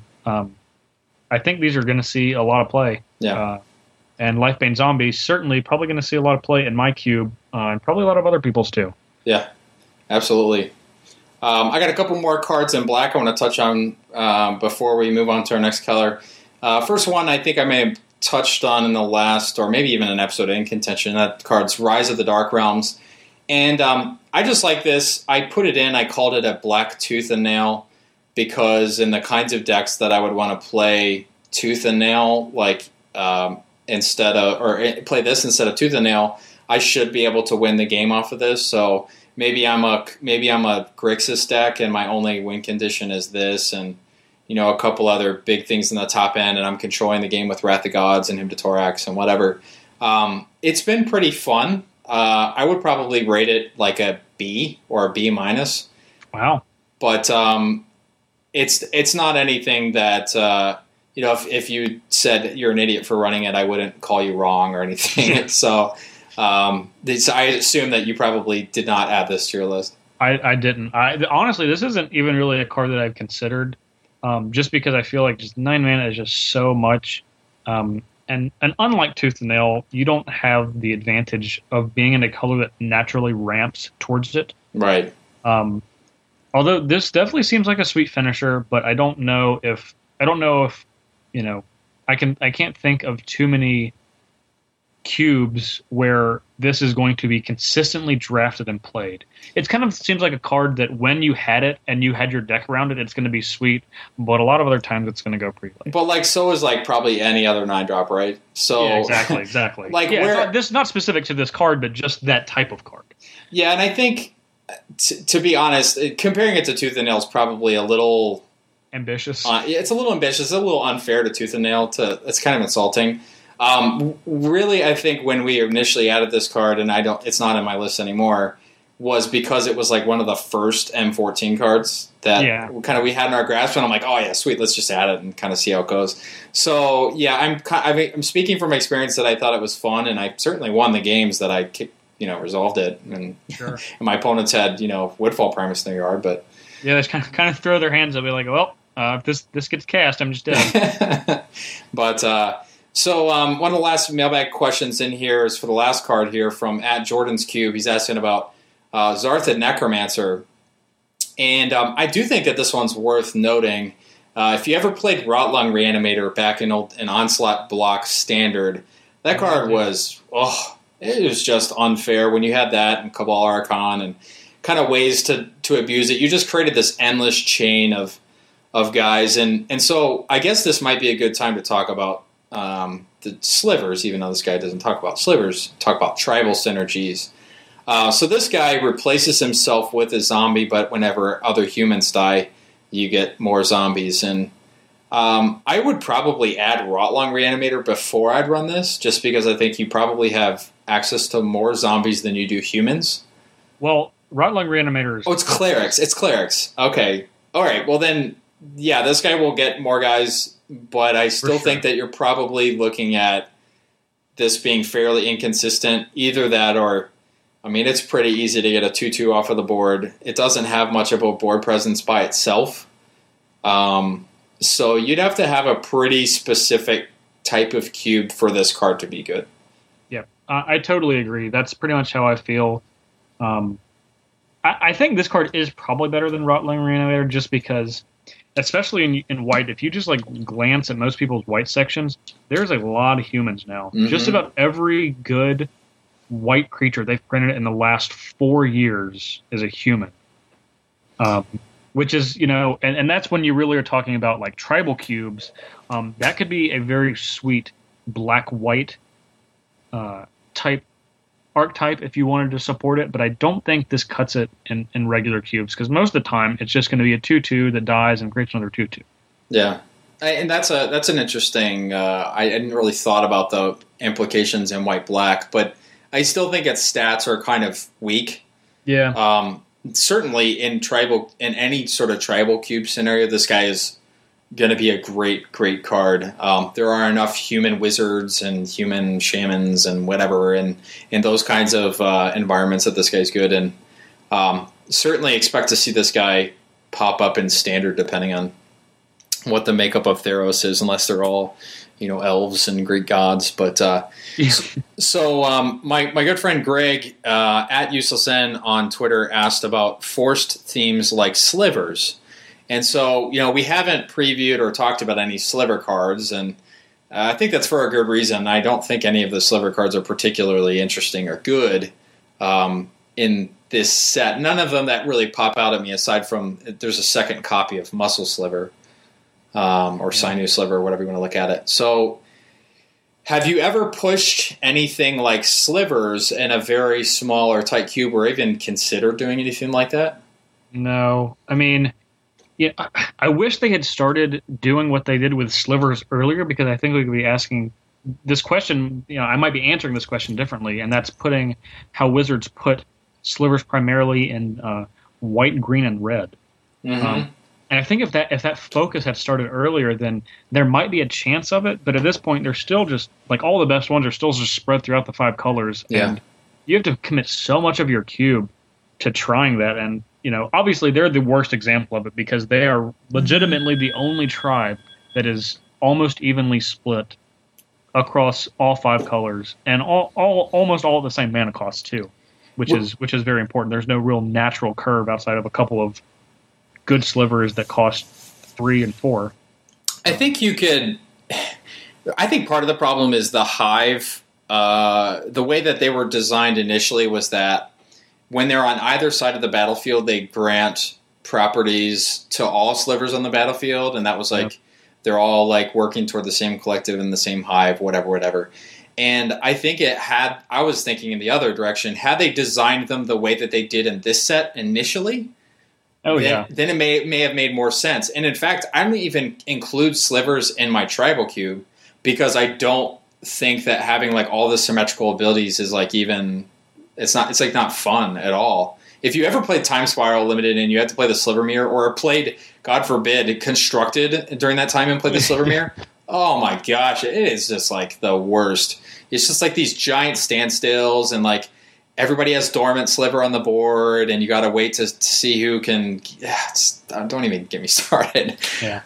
I think these are going to see a lot of play. Yeah. And Lifebane Zombie certainly probably going to see a lot of play in my cube, and probably a lot of other people's too. Yeah, absolutely. I got a couple more cards in black I want to touch on before we move on to our next color. First one I think I may have touched on in the last, or maybe even an episode in contention. That card's Rise of the Dark Realms. And I just like this. I put it in, I called it a black tooth and nail, because in the kinds of decks that I would want to play tooth and nail, like instead of, or play this instead of tooth and nail, I should be able to win the game off of this. So maybe I'm a Grixis deck and my only win condition is this, and a couple other big things in the top end, and I'm controlling the game with Wrath of Gods and Hymn to Thorax and whatever. It's been pretty fun. I would probably rate it like a B or a B minus. Wow. But it's not anything that if you said you're an idiot for running it, I wouldn't call you wrong or anything. So I assume that you probably did not add this to your list. I didn't. Honestly, this isn't even really a card that I've considered, just because I feel like just 9 mana is just so much. And unlike Tooth and Nail, you don't have the advantage of being in a color that naturally ramps towards it. Right. Although this definitely seems like a sweet finisher, but I don't know if I can't think of too many cubes where this is going to be consistently drafted and played. It kind of seems like a card that when you had it and you had your deck around it, it's going to be sweet, but a lot of other times it's going to go pretty late. But so is probably any other 9-drop, right? So yeah, exactly. This not specific to this card, but just that type of card. Yeah, and I think to be honest, comparing it to Tooth and Nail is probably a little ambitious. It's a little ambitious. It's a little unfair to Tooth and Nail. It's kind of insulting. Really, I think when we initially added this card, and it's not in my list anymore, was because it was one of the first M14 cards that we had in our grasp, and I'm like, oh yeah, sweet, let's just add it and kind of see how it goes. So yeah, I'm speaking from experience that I thought it was fun, and I certainly won the games that I resolved it, and, sure. And my opponents had Woodfall Primus in their yard, but yeah, they kind of throw their hands up, be like, well, if this gets cast, I'm just dead. But. So one of the last mailbag questions in here is for the last card here from @Jordan's Cube. He's asking about Zartha Necromancer. And I do think that this one's worth noting. If you ever played Rotlung Reanimator back in an Onslaught block standard, that card was, it was just unfair when you had that and Cabal Archon and kind of ways to abuse it. You just created this endless chain of guys. And so I guess this might be a good time to talk about the slivers, even though this guy doesn't talk about slivers, talk about tribal synergies. So this guy replaces himself with a zombie, but whenever other humans die, you get more zombies. And I would probably add Rotlung Reanimator before I'd run this, just because I think you probably have access to more zombies than you do humans. Well, Rotlung Reanimator is... Oh, it's clerics. It's clerics. Okay. All right. Well, then, yeah, this guy will get more guys, but I still think that you're probably looking at this being fairly inconsistent. Either that or, it's pretty easy to get a 2/2 off of the board. It doesn't have much of a board presence by itself. So you'd have to have a pretty specific type of cube for this card to be good. Yeah, I totally agree. That's pretty much how I feel. I think this card is probably better than Rotlung Reanimator just because... Especially in white, if you just glance at most people's white sections, there's a lot of humans now. Mm-hmm. Just about every good white creature they've printed in the last 4 years is a human. Which is, and that's when you really are talking about tribal cubes. That could be a very sweet black-white type archetype if you wanted to support it, but I don't think this cuts it in regular cubes, because most of the time it's just going to be a 2/2 that dies and creates another 2/2. Yeah. And that's an interesting. I hadn't really thought about the implications in white black, but I still think its stats are kind of weak. Yeah. Certainly in any sort of tribal cube scenario, this guy is going to be a great card. There are enough human wizards and human shamans and whatever, in those kinds of environments that this guy's good. And certainly expect to see this guy pop up in standard, depending on what the makeup of Theros is, unless they're all, elves and Greek gods. But so my good friend Greg at UselessN on Twitter asked about forced themes like slivers. And so, we haven't previewed or talked about any sliver cards, and I think that's for a good reason. I don't think any of the sliver cards are particularly interesting or good in this set. None of them that really pop out at me, aside from there's a second copy of Muscle Sliver. Or Sinew Sliver, whatever you want to look at it. So, have you ever pushed anything like slivers in a very small or tight cube, or even considered doing anything like that? No. I mean, I wish they had started doing what they did with slivers earlier, because I think we could be asking this question. I might be answering this question differently, and that's putting how Wizards put slivers primarily in white, green, and red. Mm-hmm. And I think if that focus had started earlier, then there might be a chance of it. But at this point, they're still just like all the best ones are still just spread throughout the 5 colors. Yeah. And you have to commit so much of your cube to trying that. And, obviously they're the worst example of it, because they are legitimately the only tribe that is almost evenly split across all 5 colors, and almost all the same mana costs too, which is very important. There's no real natural curve outside of a couple of good slivers that cost 3 and 4. I think part of the problem is the Hive. The way that they were designed initially was that when they're on either side of the battlefield, they grant properties to all slivers on the battlefield, and that was like they're all like working toward the same collective in the same hive, whatever. And I think I was thinking in the other direction, had they designed them the way that they did in this set initially, then it may have made more sense. And in fact, I don't even include slivers in my tribal cube, because I don't think that having like all the symmetrical abilities is like it's like not fun at all. If you ever played Time Spiral Limited and you had to play the Sliver Mirror, or played, God forbid, Constructed during that time and played the Sliver Mirror, oh my gosh, it is just like the worst. It's just like these giant standstills, and like everybody has Dormant Sliver on the board, and you got to wait to see who can. Don't even get me started. Yeah.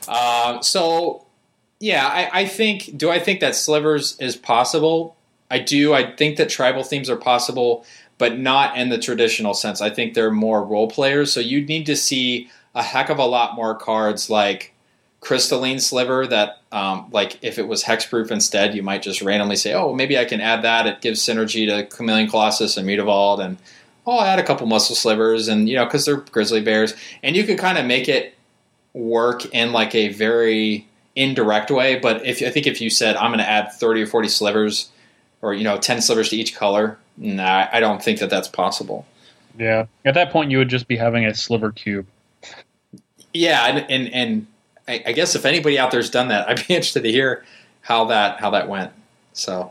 I think. Do I think that slivers is possible? I do. I think that tribal themes are possible, but not in the traditional sense. I think they're more role players. So you'd need to see a heck of a lot more cards like Crystalline Sliver that, like if it was hexproof instead, you might just randomly say, oh, maybe I can add that. It gives synergy to Chameleon Colossus and Mutavault, and I'll add a couple Muscle Slivers, and because they're grizzly bears, and you could kind of make it work in like a very indirect way. But I think if you said I'm going to add 30 or 40 slivers, or 10 slivers to each color, nah, I don't think that that's possible. Yeah, at that point you would just be having a sliver cube. Yeah, and I guess if anybody out there's done that, I'd be interested to hear how that went. So,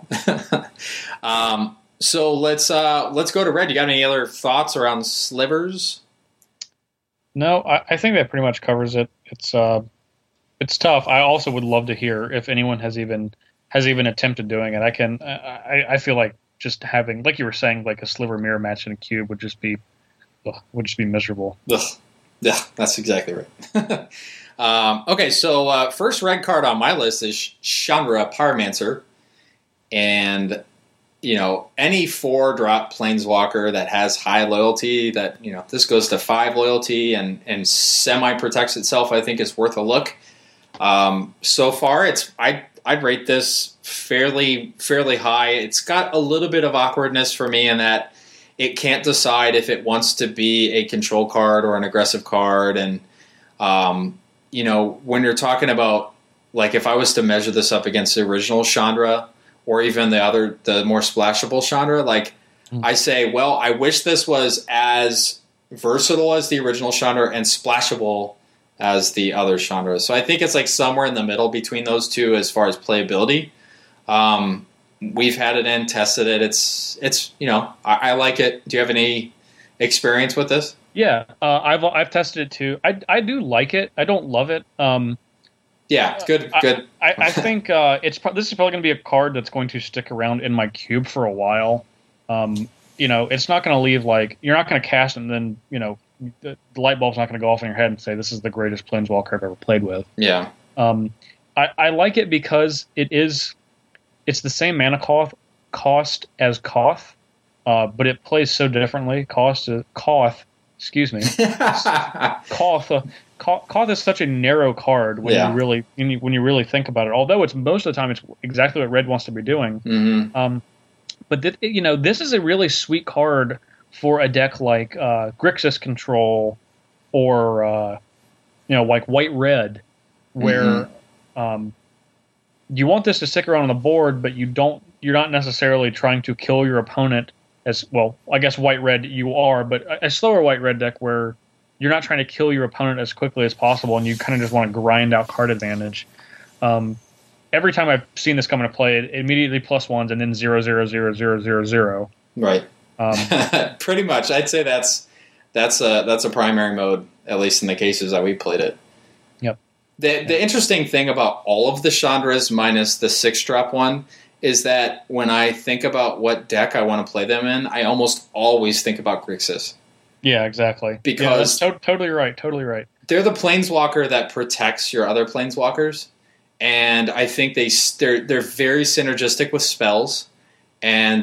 so let's go to Red. You got any other thoughts around slivers? No, I think that pretty much covers it. It's tough. I also would love to hear if anyone has even attempted doing it. I feel like just having, like you were saying, like a sliver mirror match in a cube would just be miserable. Ugh. Yeah, that's exactly right. Okay, so first red card on my list is Chandra Pyromancer, and any 4-drop Planeswalker that has high loyalty, that this goes to 5 loyalty and semi protects itself, I think is worth a look. So far, I'd rate this fairly high. It's got a little bit of awkwardness for me in that it can't decide if it wants to be a control card or an aggressive card. And, when you're talking about, like, if I was to measure this up against the original Chandra, or even the more splashable Chandra, like I say, well, I wish this was as versatile as the original Chandra and splashable as the other Chandra. So I think it's like somewhere in the middle between those two as far as playability. We've had it in, tested it. It's I like it. Do you have any experience with this? Yeah, I've tested it too. I do like it. I don't love it. Yeah, good. I think this is probably going to be a card that's going to stick around in my cube for a while. It's not going to leave, like, you're not going to cast and then the light bulb's not going to go off in your head and say this is the greatest Planeswalker I've ever played with. Yeah. I like it because it's the same mana cost as Koth, but it plays so differently. Koth, excuse me. Koth is such a narrow card when you really think about it. Although it's most of the time it's exactly what Red wants to be doing. Mm-hmm. But this is a really sweet card for a deck like Grixis Control or like White Red, where you want this to stick around on the board, but you're not necessarily trying to kill your opponent as well. I guess White Red you are, but a slower White Red deck where you're not trying to kill your opponent as quickly as possible, and you kind of just want to grind out card advantage. Every time I've seen this come into play, it immediately +1s and then 0/0/0/0/0/0. Right. Pretty much, I'd say that's a primary mode, at least in the cases that we played it. Yep. The interesting thing about all of the Chandras minus the 6-drop one is that when I think about what deck I want to play them in, I almost always think about Grixis. Yeah, exactly. Because totally right. They're the planeswalker that protects your other planeswalkers, and I think they're very synergistic with spells, and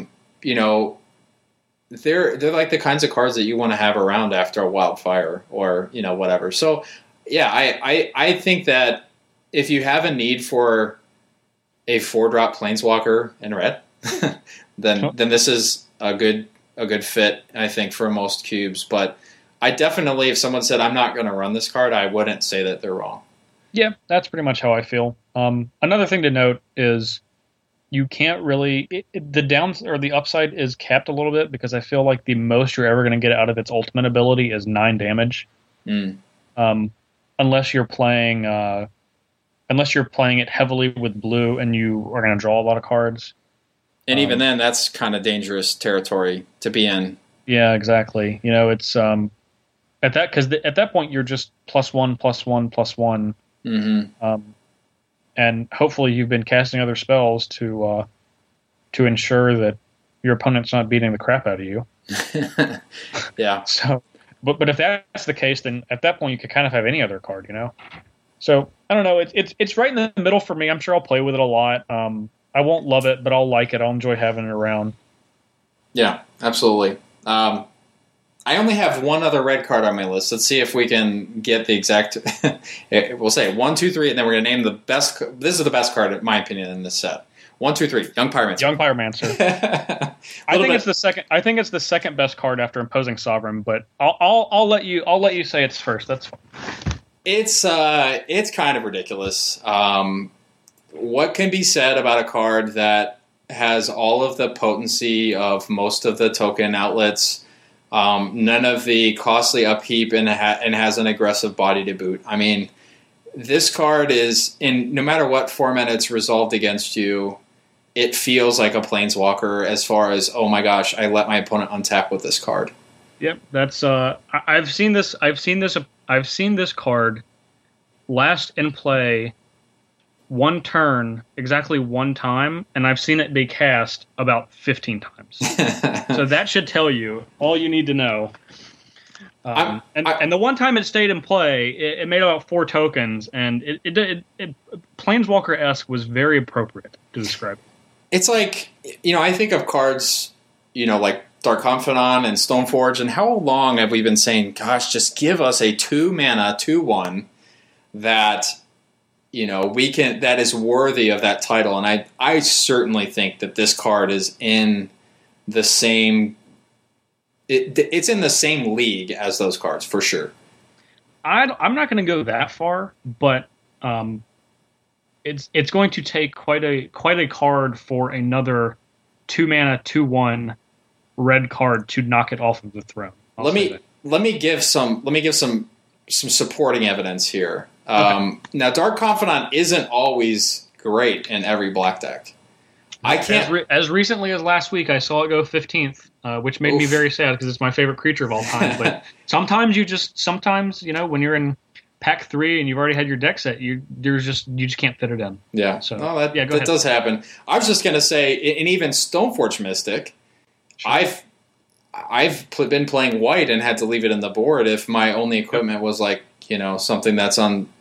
they're like the kinds of cards that you want to have around after a wildfire or whatever. So yeah, I think that if you have a need for a 4-drop planeswalker in red, then this is a good fit, I think, for most cubes. But I definitely, if someone said I'm not going to run this card, I wouldn't say that they're wrong. Yeah, that's pretty much how I feel. Another thing to note is you can't really the downs or the upside is capped a little bit, because I feel like the most you're ever going to get out of its ultimate ability is 9 damage. Unless you're playing it heavily with blue and you are going to draw a lot of cards. And even then, that's kind of dangerous territory to be in. Yeah, exactly. It's at that point you're just +1/+1/+1. Mm-hmm. And hopefully you've been casting other spells to ensure that your opponent's not beating the crap out of you. Yeah. So, but if that's the case, then at that point you could kind of have any other card, So I don't know. It's right in the middle for me. I'm sure I'll play with it a lot. I won't love it, but I'll like it. I'll enjoy having it around. Yeah, absolutely. I only have one other red card on my list. Let's see if we can get the exact. We'll say 1, 2, 3, and then we're going to name the best. This is the best card, in my opinion, in this set. 1, 2, 3. Young Pyromancer. Young Pyromancer. I think it's the second. I think it's the second best card after Imposing Sovereign. But I'll let you say it's first. That's fine. It's kind of ridiculous. What can be said about a card that has all of the potency of most of the token outlets, none of the costly upkeep, and has an aggressive body to boot? I mean, this card is, in no matter what format it's resolved against you, it feels like a planeswalker as far as, oh my gosh, I let my opponent untap with this card. Yep, that's I've seen this card last in play one turn exactly one time, and I've seen it be cast about 15 times. So that should tell you all you need to know. And the one time it stayed in play, it made about 4 tokens, and it Planeswalker-esque was very appropriate to describe it. It's like, I think of cards, like Dark Confidant and Stoneforge, and how long have we been saying, gosh, just give us a 2-mana 2/1 that that is worthy of that title. And I certainly think that this card is in the same. It's in the same league as those cards for sure. I'm not going to go that far, but it's going to take quite a card for another 2-mana 2/1 red card to knock it off of the throne. Let me give some supporting evidence here. Okay. Now, Dark Confidant isn't always great in every black deck. I can't. As recently as last week, I saw it go 15th, which made me very sad because it's my favorite creature of all time. But sometimes you know, when you're in pack 3 and you've already had your deck set, you just can't fit it in. Yeah. So that does happen. I was just gonna say, and even Stoneforge Mystic, sure. I've been playing white and had to leave it in the board if my only equipment was like, you know, something that's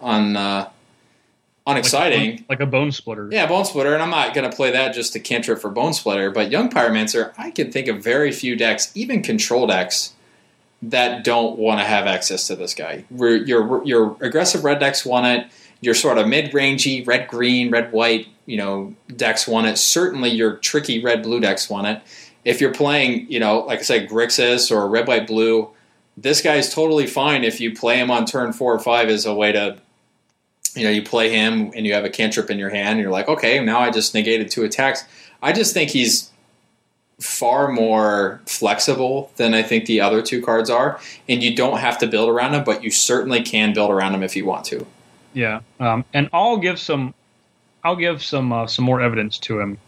unexciting. Like a Bone Splitter. Yeah, Bone Splitter, and I'm not going to play that just to cantrip for Bone Splitter, but Young Pyromancer, I can think of very few decks, even control decks, that don't want to have access to this guy. Your aggressive red decks want it, your sort of mid-rangey red-green, red-white, you know, decks want it. Certainly your tricky red-blue decks want it. If you're playing, you know, like I said, Grixis or red-white-blue, this guy's totally fine if you play him on turn 4 or 5 as a way to, you know, you play him and you have a cantrip in your hand and you're like, okay, now I just negated 2 attacks. I just think he's far more flexible than I think the other 2 cards are, and you don't have to build around him, but you certainly can build around him if you want to. Yeah, and I'll give some more evidence to him.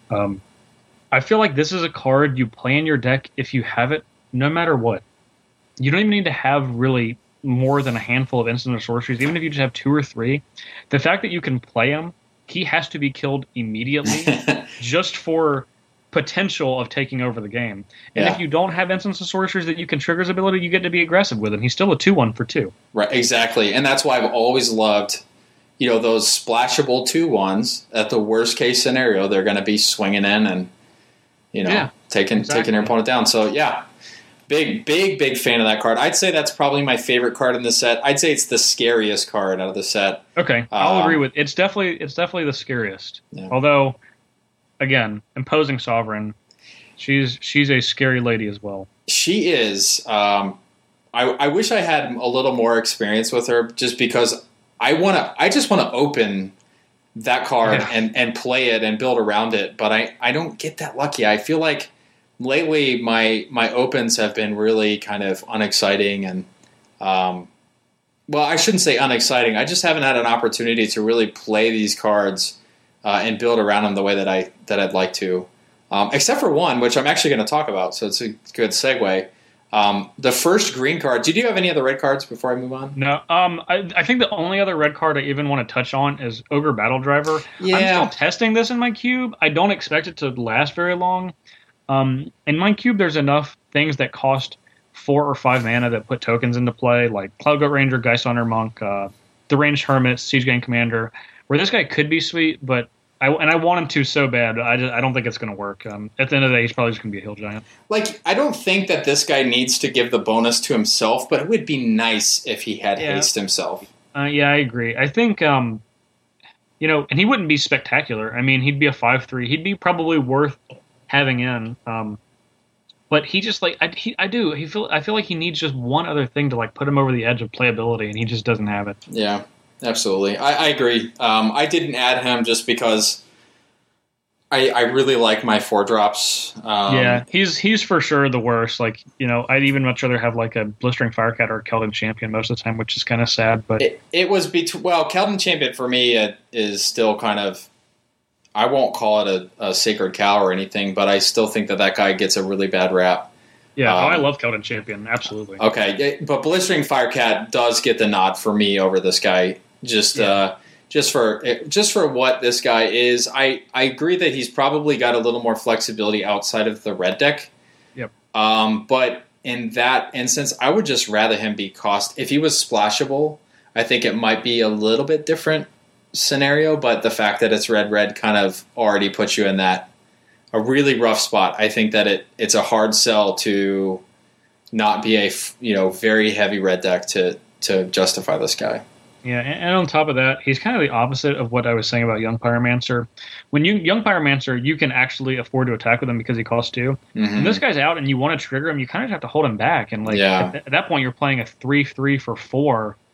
I feel like this is a card you play in your deck if you have it, no matter what. You don't even need to have really more than a handful of instant or sorceries, even if you just have 2 or 3. The fact that you can play him, he has to be killed immediately just for potential of taking over the game. And if you don't have instants and sorceries that you can trigger his ability, you get to be aggressive with him. He's still a 2/1 for 2. Right, exactly. And that's why I've always loved, you know, those splashable 2/1s. At the worst case scenario, they're going to be swinging in and, you know, taking your opponent down. So, yeah. Big fan of that card. I'd say that's probably my favorite card in the set. I'd say it's the scariest card out of the set. Okay, I'll agree with it's definitely the scariest. Yeah. Although, again, Imposing Sovereign, she's a scary lady as well. She is. I wish I had a little more experience with her, just because I just want to open that card and play it and build around it, but I don't get that lucky. I feel like lately my opens have been really kind of unexciting and well, I shouldn't say unexciting. I just haven't had an opportunity to really play these cards and build around them the way that I'd like to. Except for one, which I'm actually going to talk about, so it's a good segue. The first green card. Did you have any other red cards before I move on? No. I think the only other red card I even want to touch on is Ogre Battle Driver. Yeah. I'm still testing this in my cube. I don't expect it to last very long. In my cube, there's enough things that cost 4 or 5 mana that put tokens into play, like Cloudgoat Ranger, Geist Hunter Monk, the Ranged Hermit, Siege Gang Commander, where this guy could be sweet, but I want him to so bad. I don't think it's going to work. At the end of the day, he's probably just going to be a hill giant. Like, I don't think that this guy needs to give the bonus to himself, but it would be nice if he had haste himself. Yeah, I agree. I think, and he wouldn't be spectacular. I mean, he'd be a 5/3. He'd be probably worth having in. But he just I feel like he needs just one other thing to put him over the edge of playability, and he just doesn't have it. Yeah. Absolutely. I agree. I didn't add him just because I really like my 4-drops. He's for sure the worst. I'd even much rather have a Blistering Firecat or a Keldon Champion most of the time, which is kind of sad. But it was Keldon Champion for me is still kind of, I won't call it a sacred cow or anything, but I still think that guy gets a really bad rap. Yeah, I love Keldon Champion, absolutely. Okay, but Blistering Firecat does get the nod for me over this guy. Just for what this guy is, I agree that he's probably got a little more flexibility outside of the red deck. Yep. But in that instance, I would just rather him be cost. If he was splashable, I think it might be a little bit different scenario. But the fact that it's red kind of already puts you in a really rough spot. I think that it's a hard sell to not be a very heavy red deck to justify this guy. Yeah, and on top of that, he's kind of the opposite of what I was saying about Young Pyromancer. When Young Pyromancer, you can actually afford to attack with him because he costs 2. Mm-hmm. When this guy's out and you want to trigger him, you kind of have to hold him back. And at that point, you're playing a 3/3 for 4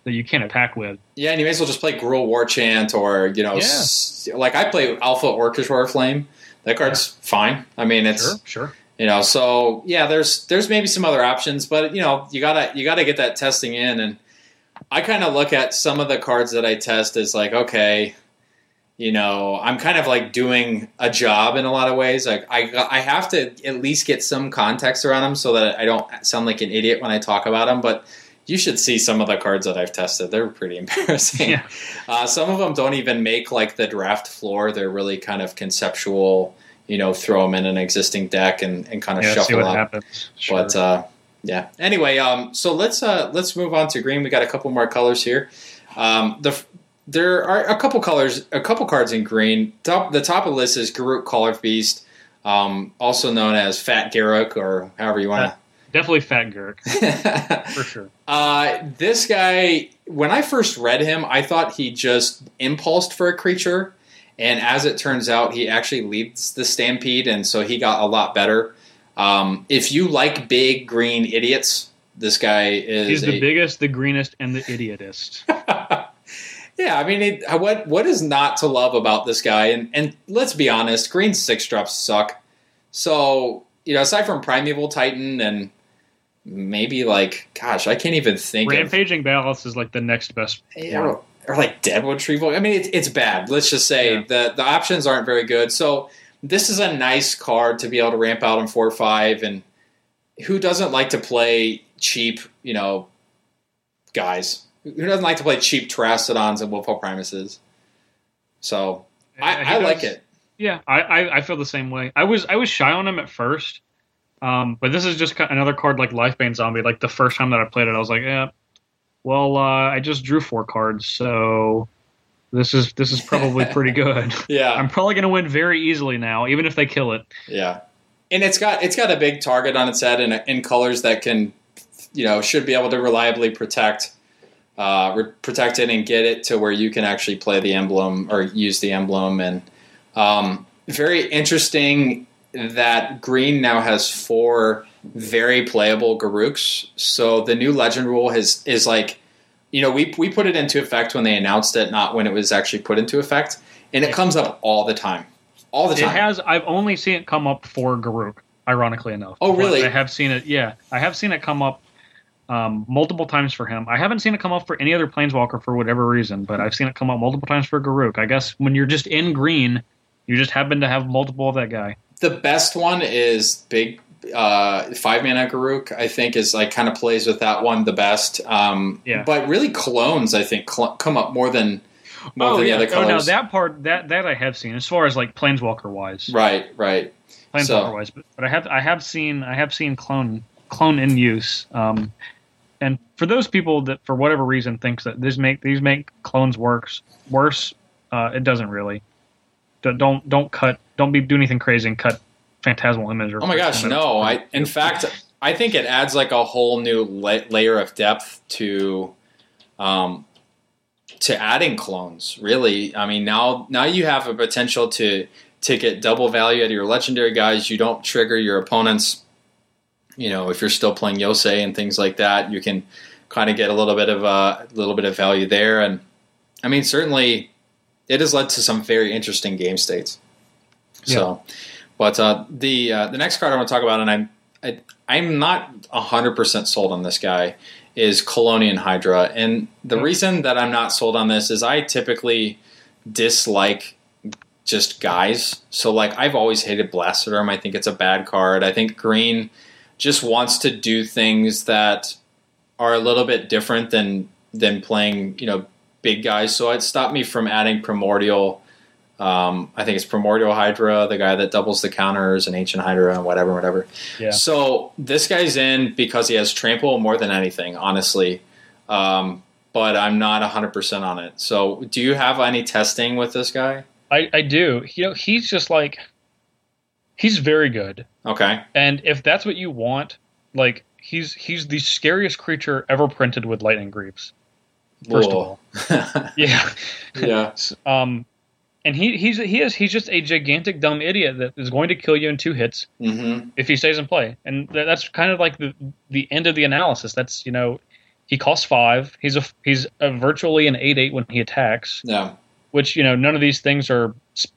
that you can't attack with. Yeah, and you may as well just play Gruul War Chant or, like I play Alpha Orchestra Flame. That card's fine. I mean, it's sure. So yeah, there's maybe some other options, but you gotta get that testing in, and I kind of look at some of the cards that I test as like, okay, I'm kind of like doing a job in a lot of ways. Like I have to at least get some context around them so that I don't sound like an idiot when I talk about them. But you should see some of the cards that I've tested. They're pretty embarrassing. Yeah. Some of them don't even make like the draft floor. They're really kind of conceptual, throw them in an existing deck and kind of shuffle see what up. happens. Sure. But yeah. Anyway, so let's move on to green. We got a couple more colors here. There are a couple cards in green. The top of the list is Garruk Caller Beast, also known as Fat Garruk, or however you want to. Definitely Fat Garruk, for sure. This guy, when I first read him, I thought he just impulsed for a creature, and as it turns out, he actually leads the Stampede, and so he got a lot better. If you like big green idiots, this guy is. He's the biggest, the greenest, and the idiotist. Yeah, I mean, what is not to love about this guy? And let's be honest, green 6-drops suck. So, aside from Primeval Titan and maybe like, gosh, I can't even think Rampaging Ballast is like the next best one. Or like Deadwood Treeble. I mean, it's bad. Let's just say the options aren't very good. So this is a nice card to be able to ramp out in 4 or 5. And who doesn't like to play cheap, guys? Who doesn't like to play cheap Terastodons and Wolfhole Primuses? So I like it. Yeah, I feel the same way. I was shy on him at first, but this is just another card like Lifebane Zombie. Like the first time that I played it, I was like, I just drew 4 cards, so this is probably pretty good. Yeah, I'm probably going to win very easily now, even if they kill it. Yeah, and it's got a big target on its head in colors that can, should be able to reliably protect it and get it to where you can actually play the emblem or use the emblem. And very interesting that green now has 4 very playable Garruks. So the new legend rule is like, we put it into effect when they announced it, not when it was actually put into effect. And it comes up all the time. All the time. It has. I've only seen it come up for Garruk, ironically enough. Oh, really? I have seen it. Yeah, I have seen it come up multiple times for him. I haven't seen it come up for any other Planeswalker for whatever reason, but I've seen it come up multiple times for Garruk. I guess when you're just in green, you just happen to have multiple of that guy. The best one is big 5-mana Garruk, I think, is like kind of plays with that one the best. But really clones, I think, come up more than the other colors. Oh, no, that part that I have seen as far as like Planeswalker wise. Right. Planeswalker wise, but I have seen clone in use. And for those people that for whatever reason thinks that these make clones worse, it doesn't really. Don't do anything crazy and cut Phantasmal Image. Oh my gosh, no! In fact, I think it adds like a whole new layer of depth to adding clones. Really, I mean, now you have a potential to get double value out of your legendary guys. You don't trigger your opponents. If you're still playing Yosei and things like that, you can kind of get a little bit of value there. And I mean, certainly, it has led to some very interesting game states. So. But the next card I want to talk about, and I'm not 100% sold on this guy, is Colonian Hydra. And the reason that I'm not sold on this is I typically dislike just guys. So like I've always hated Blastoderm. I think it's a bad card. I think green just wants to do things that are a little bit different than playing big guys. So it stopped me from adding Primordial. I think it's Primordial Hydra, the guy that doubles the counters, and Ancient Hydra, and whatever. Yeah. So this guy's in because he has Trample more than anything, honestly. But I'm not 100% on it. So do you have any testing with this guy? I do. He's just like, he's very good. Okay. And if that's what you want, like, he's the scariest creature ever printed with Lightning Greaves. First of all. Yeah. Yeah. And he's just a gigantic dumb idiot that is going to kill you in 2 hits if he stays in play. And that's kind of like the end of the analysis. That's He costs 5. He's virtually an 8/8 when he attacks. Yeah. Which, none of these things are,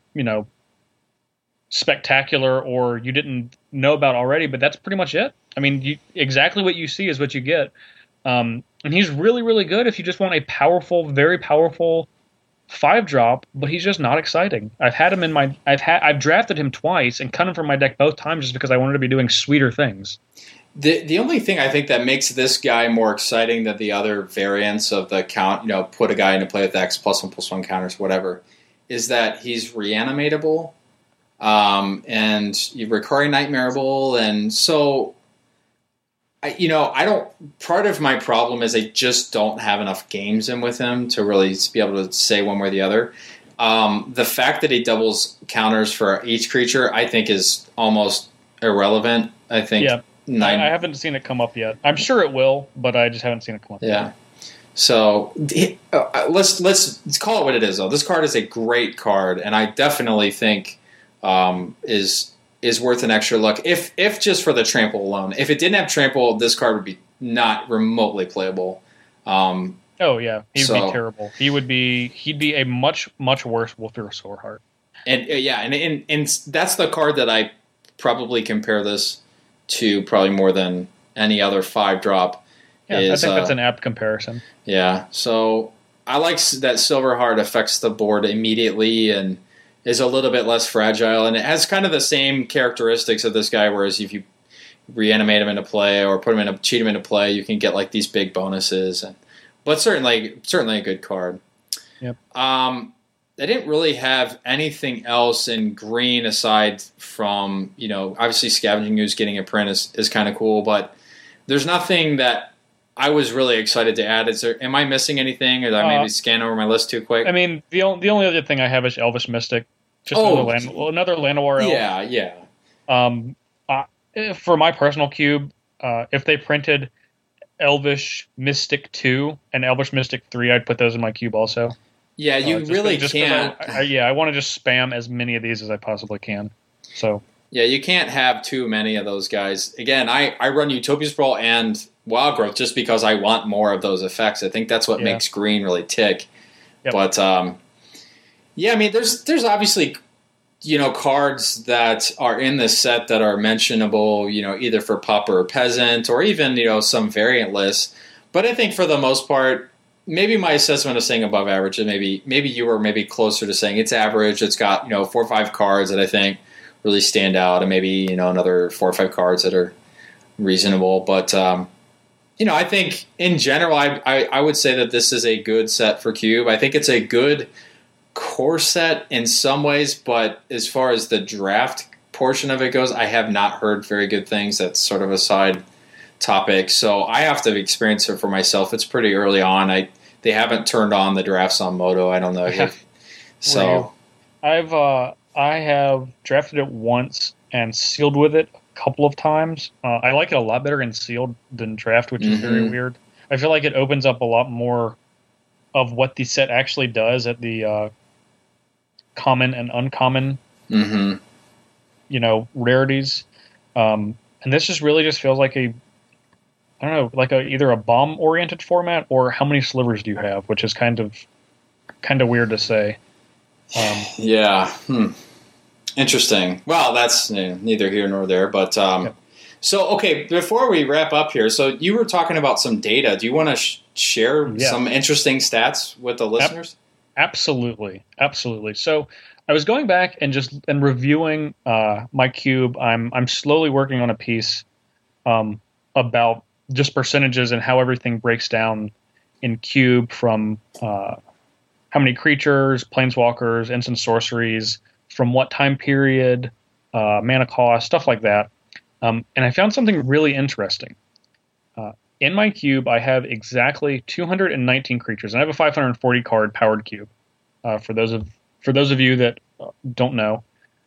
spectacular or you didn't know about already, but that's pretty much it. I mean, exactly what you see is what you get. And he's really, really good if you just want a powerful, very powerful 5-drop, but he's just not exciting. I've drafted him twice and cut him from my deck both times just because I wanted to be doing sweeter things. The only thing I think that makes this guy more exciting than the other variants of the count, put a guy into play with X +1/+1 counters, whatever, is that he's reanimatable, and recurring nightmareable, and so I don't. Part of my problem is I just don't have enough games in with him to really be able to say one way or the other. The fact that he doubles counters for each creature, I think, is almost irrelevant. I think. Yeah. I haven't seen it come up yet. I'm sure it will, but I just haven't seen it come up yet. Yeah. So let's call it what it is, though. This card is a great card, and I definitely think is worth an extra look. If just for the trample alone. If it didn't have trample, this card would be not remotely playable. Oh yeah, he'd be terrible. He'd be a much, much worse Wolfir Soreheart. And and that's the card that I probably compare this to probably more than any other 5-drop. Yeah, I think that's an apt comparison. Yeah, so I like that Silverheart affects the board immediately and is a little bit less fragile, and it has kind of the same characteristics of this guy, whereas if you reanimate him into play or cheat him into play, you can get like these big bonuses. But certainly a good card. Yep. I didn't really have anything else in green aside from, obviously Scavenging Ooze getting a print is kind of cool, but there's nothing that I was really excited to add. Am I missing anything, or did I maybe scan over my list too quick? I mean, the only other thing I have is Elvish Mystic. Just another Llanowar elf. Yeah. For my personal cube, if they printed Elvish Mystic 2 and Elvish Mystic 3, I'd put those in my cube also. Yeah, you really can't. I want to just spam as many of these as I possibly can. So yeah, you can't have too many of those guys. Again, I run Utopia Sprawl and Wild Growth just because I want more of those effects. I think that's what makes green really tick. Yep. But I mean, there's obviously cards that are in this set that are mentionable, either for Pauper or Peasant or even some variant lists. But I think for the most part, maybe my assessment of saying above average, and maybe you were maybe closer to saying it's average. It's got 4 or 5 cards that I think really stand out, and maybe another 4 or 5 cards that are reasonable. But I think in general, I would say that this is a good set for Cube. I think it's a good core set in some ways, but as far as the draft portion of it goes, I have not heard very good things. That's sort of a side topic, so I have to experience it for myself. It's pretty early on. They haven't turned on the drafts on Moto. I don't know. So I have drafted it once and sealed with it a couple of times. I like it a lot better in sealed than draft, which is very weird. I feel like it opens up a lot more of what the set actually does at the common and uncommon, rarities. And this just really just feels like either a bomb-oriented format or how many slivers do you have, which is kind of weird to say. Interesting. Well, that's neither here nor there. But So, okay, before we wrap up here, so you were talking about some data. Do you want to share some interesting stats with the listeners? Absolutely. So I was going back and reviewing my cube. I'm slowly working on a piece about just percentages and how everything breaks down in cube from how many creatures, planeswalkers, instant sorceries, from what time period, mana cost, stuff like that. And I found something really interesting. In my cube, I have exactly 219 creatures, and I have a 540 card powered cube. For those of you that don't know,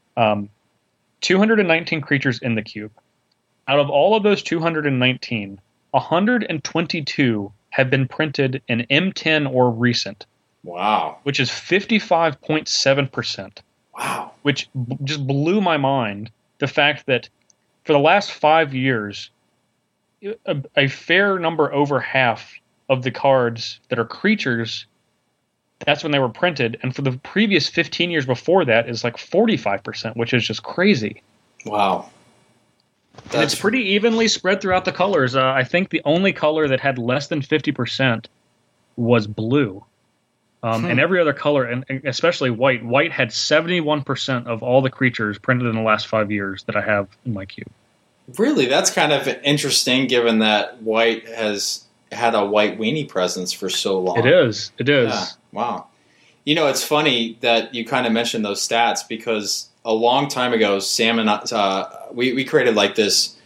219 creatures in the cube. Out of all of those 219, 122 have been printed in M10 or recent. Wow. Which is 55.7%. Wow. Which just blew my mind. The fact that for the last 5 years, a fair number over half of the cards that are creatures, that's when they were printed. And for the previous 15 years before that is like 45%, which is just crazy. Wow. And it's pretty evenly spread throughout the colors. I think the only color that had less than 50% was blue. And every other color, and especially white. White had 71% of all the creatures printed in the last 5 years that I have in my cube. Really? That's kind of interesting, given that white has had a white weenie presence for so long. It is. Yeah. Wow. It's funny that you kind of mentioned those stats, because a long time ago, Sam and we created like this,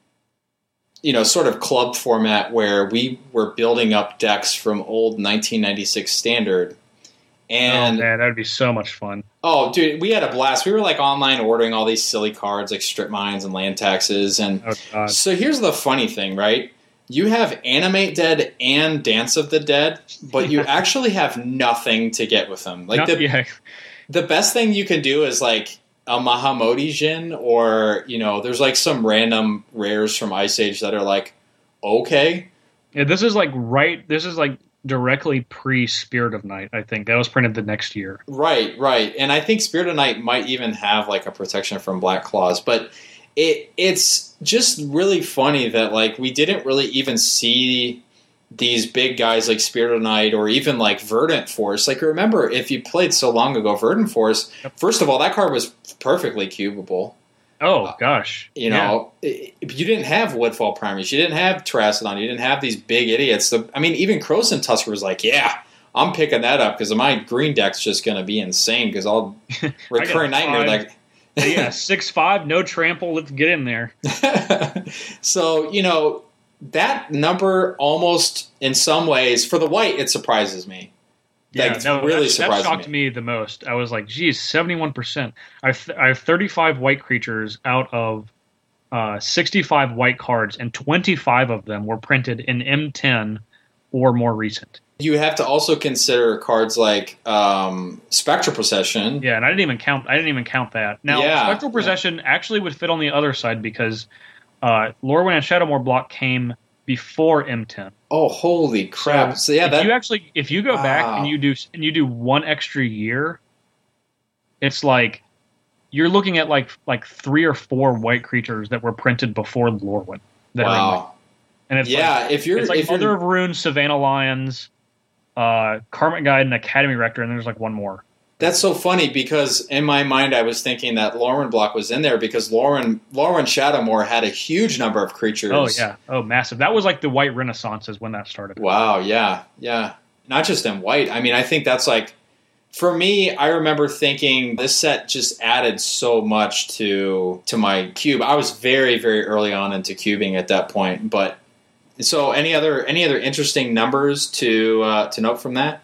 sort of club format where we were building up decks from old 1996 Standard. And oh man, that would be so much fun. Oh, dude, we had a blast. We were like online ordering all these silly cards like Strip Mines and Land Taxes. And so here's the funny thing, right? You have Animate Dead and Dance of the Dead, but you actually have nothing to get with them. Like the best thing you can do is like a Mahamoti Jin, or there's like some random rares from Ice Age that are like okay. Yeah, this is like directly pre Spirit of Night. I think that was printed the next year. Right. And I think Spirit of Night might even have like a protection from Black Claws, but it's just really funny that like we didn't really even see these big guys like Spirit of Night or even like Verdant Force. Like, remember, if you played so long ago, Verdant Force, first of all, that card was perfectly cubable. Oh, gosh. You didn't have Woodfall Primaries. You didn't have Terracodon. You didn't have these big idiots. Even Krosan Tusker was like, yeah, I'm picking that up because my green deck's just going to be insane because I'll Recurring Nightmare. Like, yeah, 6/5, no trample. Let's get in there. So, that number almost, in some ways, for the white, it surprises me. Yeah, that shocked me the most. I was like, geez, 71%. I have 35 white creatures out of 65 white cards, and 25 of them were printed in M10 or more recent. You have to also consider cards like Spectral Procession. Yeah, and I didn't even count that. Now, Spectral Procession actually would fit on the other side because Lorwyn and Shadowmoor block came before M10. Oh, holy crap! So if you go back and you do one extra year, it's like you're looking at like 3 or 4 white creatures that were printed before Lorwyn. Wow! And it's Mother of Runes, Savannah Lions, Karmic Guide, and Academy Rector, and there's like one more. That's so funny because in my mind I was thinking that Lorwyn block was in there because Lorwyn Shadowmoor had a huge number of creatures. Oh yeah, massive. That was like the White Renaissance is when that started. Wow, yeah. Not just in white. I think that's like, for me, I remember thinking this set just added so much to my cube. I was very, very early on into cubing at that point. But so any other interesting numbers to note from that?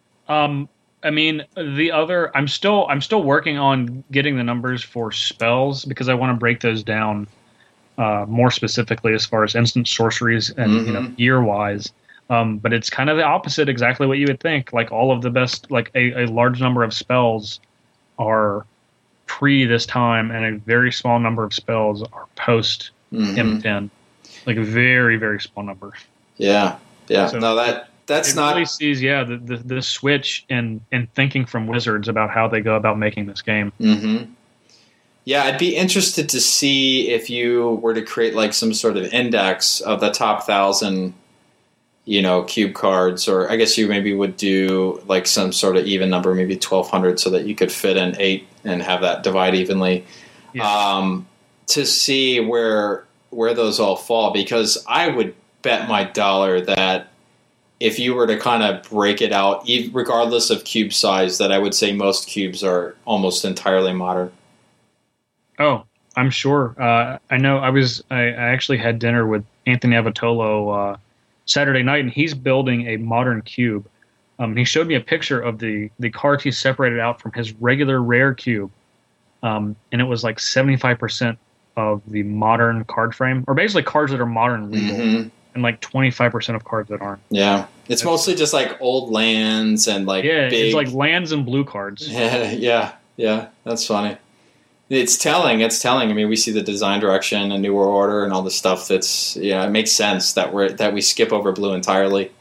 I'm still working on getting the numbers for spells because I want to break those down more specifically as far as instant sorceries and year wise. But it's kind of the opposite, exactly what you would think. Like all of the best, like a large number of spells are pre this time, and a very small number of spells are post M10. Like a very, very small number. Yeah. So, no, That's not really sees the switch in thinking from Wizards about how they go about making this game. Mm-hmm. Yeah, I'd be interested to see if you were to create like some sort of index of the top 1,000, cube cards, or I guess you maybe would do like some sort of even number, maybe 1,200, so that you could fit in 8 and have that divide evenly. Yeah. To see where those all fall, because I would bet my dollar that if you were to kind of break it out, regardless of cube size, that I would say most cubes are almost entirely modern. Oh, I'm sure. I know. I actually had dinner with Anthony Avatolo Saturday night, and he's building a modern cube. He showed me a picture of the cards he separated out from his regular rare cube, and it was like 75% of the modern card frame, or basically cards that are modern legal. Mm-hmm. And like 25% of cards that aren't. Yeah. It's mostly just like old lands and like big... it's like lands and blue cards. Yeah. That's funny. It's telling. We see the design direction and New World Order and all the stuff it makes sense that we skip over blue entirely.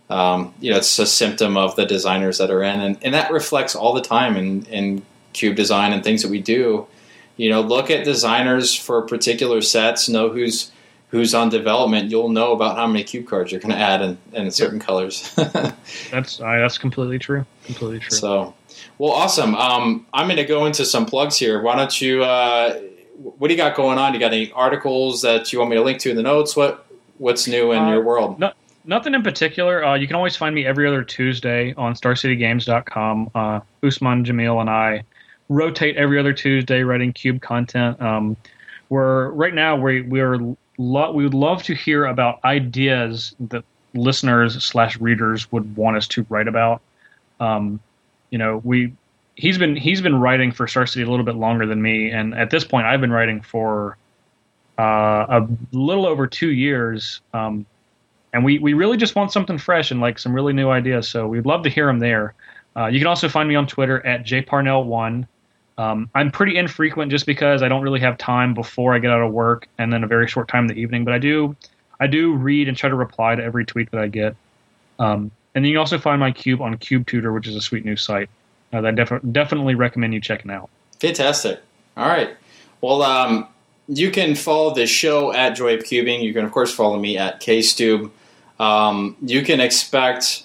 it's a symptom of the designers that are in, and that reflects all the time in cube design and things that we do. Look at designers for particular sets, know who's on development. You'll know about how many cube cards you're going to add in certain colors. That's completely true. Completely true. So, well, awesome. I'm going to go into some plugs here. Why don't you? What do you got going on? You got any articles that you want me to link to in the notes? What's new in your world? Nothing in particular. You can always find me every other Tuesday on StarCityGames.com. Usman, Jamil, and I rotate every other Tuesday writing cube content. We would love to hear about ideas that listeners / readers would want us to write about. He's been writing for Star City a little bit longer than me, and at this point, I've been writing for a little over 2 years. And we really just want something fresh and like some really new ideas. So we'd love to hear them there. You can also find me on Twitter at jparnell1. I'm pretty infrequent just because I don't really have time before I get out of work and then a very short time in the evening. But I do read and try to reply to every tweet that I get. And then you can also find my cube on CubeTutor, which is a sweet new site that I definitely recommend you checking out. Fantastic. All right. Well, you can follow the show at Joy of Cubing. You can, of course, follow me at KStube. You can expect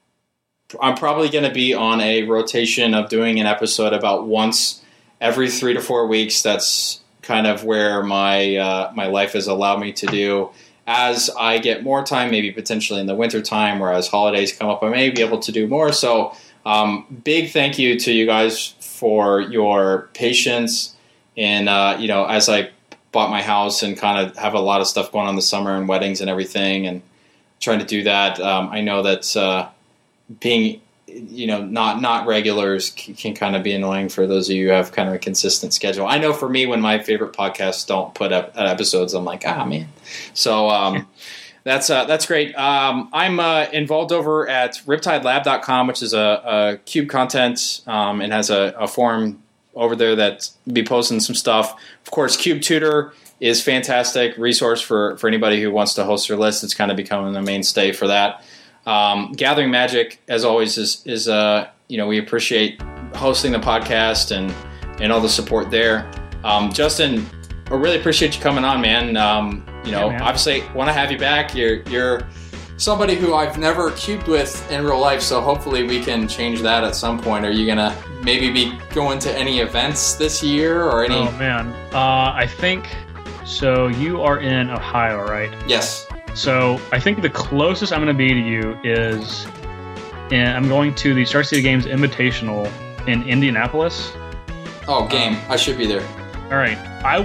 I'm probably going to be on a rotation of doing an episode about once every 3 to 4 weeks. That's kind of where my life has allowed me to do. As I get more time, maybe potentially in the winter time, or as holidays come up, I may be able to do more. So big thank you to you guys for your patience. And, as I bought my house and kind of have a lot of stuff going on this summer and weddings and everything and trying to do that, I know that being, not regulars can kind of be annoying for those of you who have kind of a consistent schedule. I know for me, when my favorite podcasts don't put up episodes, I'm like, man. So that's great. I'm involved over at riptidelab.com, which is a cube content and has a forum over there that be posting some stuff. Of course, CubeTutor is fantastic resource for anybody who wants to host their list. It's kind of becoming the mainstay for that. Gathering Magic, as always, is we appreciate hosting the podcast and all the support there. Justin, I really appreciate you coming on, man. Man. Obviously want to have you back. You're somebody who I've never cubed with in real life, so hopefully we can change that at some point. Are you gonna maybe be going to any events this year or any? Oh man, I think so. You are in Ohio, right? Yes. So I think the closest I'm going to be to you is, I'm going to the Star City Games Invitational in Indianapolis. Oh, game! I should be there. All right,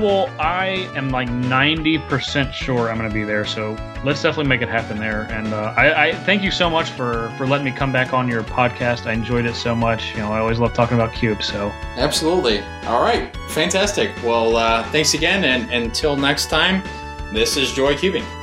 I am like 90% sure I'm going to be there. So let's definitely make it happen there. And I thank you so much for letting me come back on your podcast. I enjoyed it so much. I always love talking about cubes. So absolutely. All right, fantastic. Well, thanks again, and until next time, this is Joy Cubing.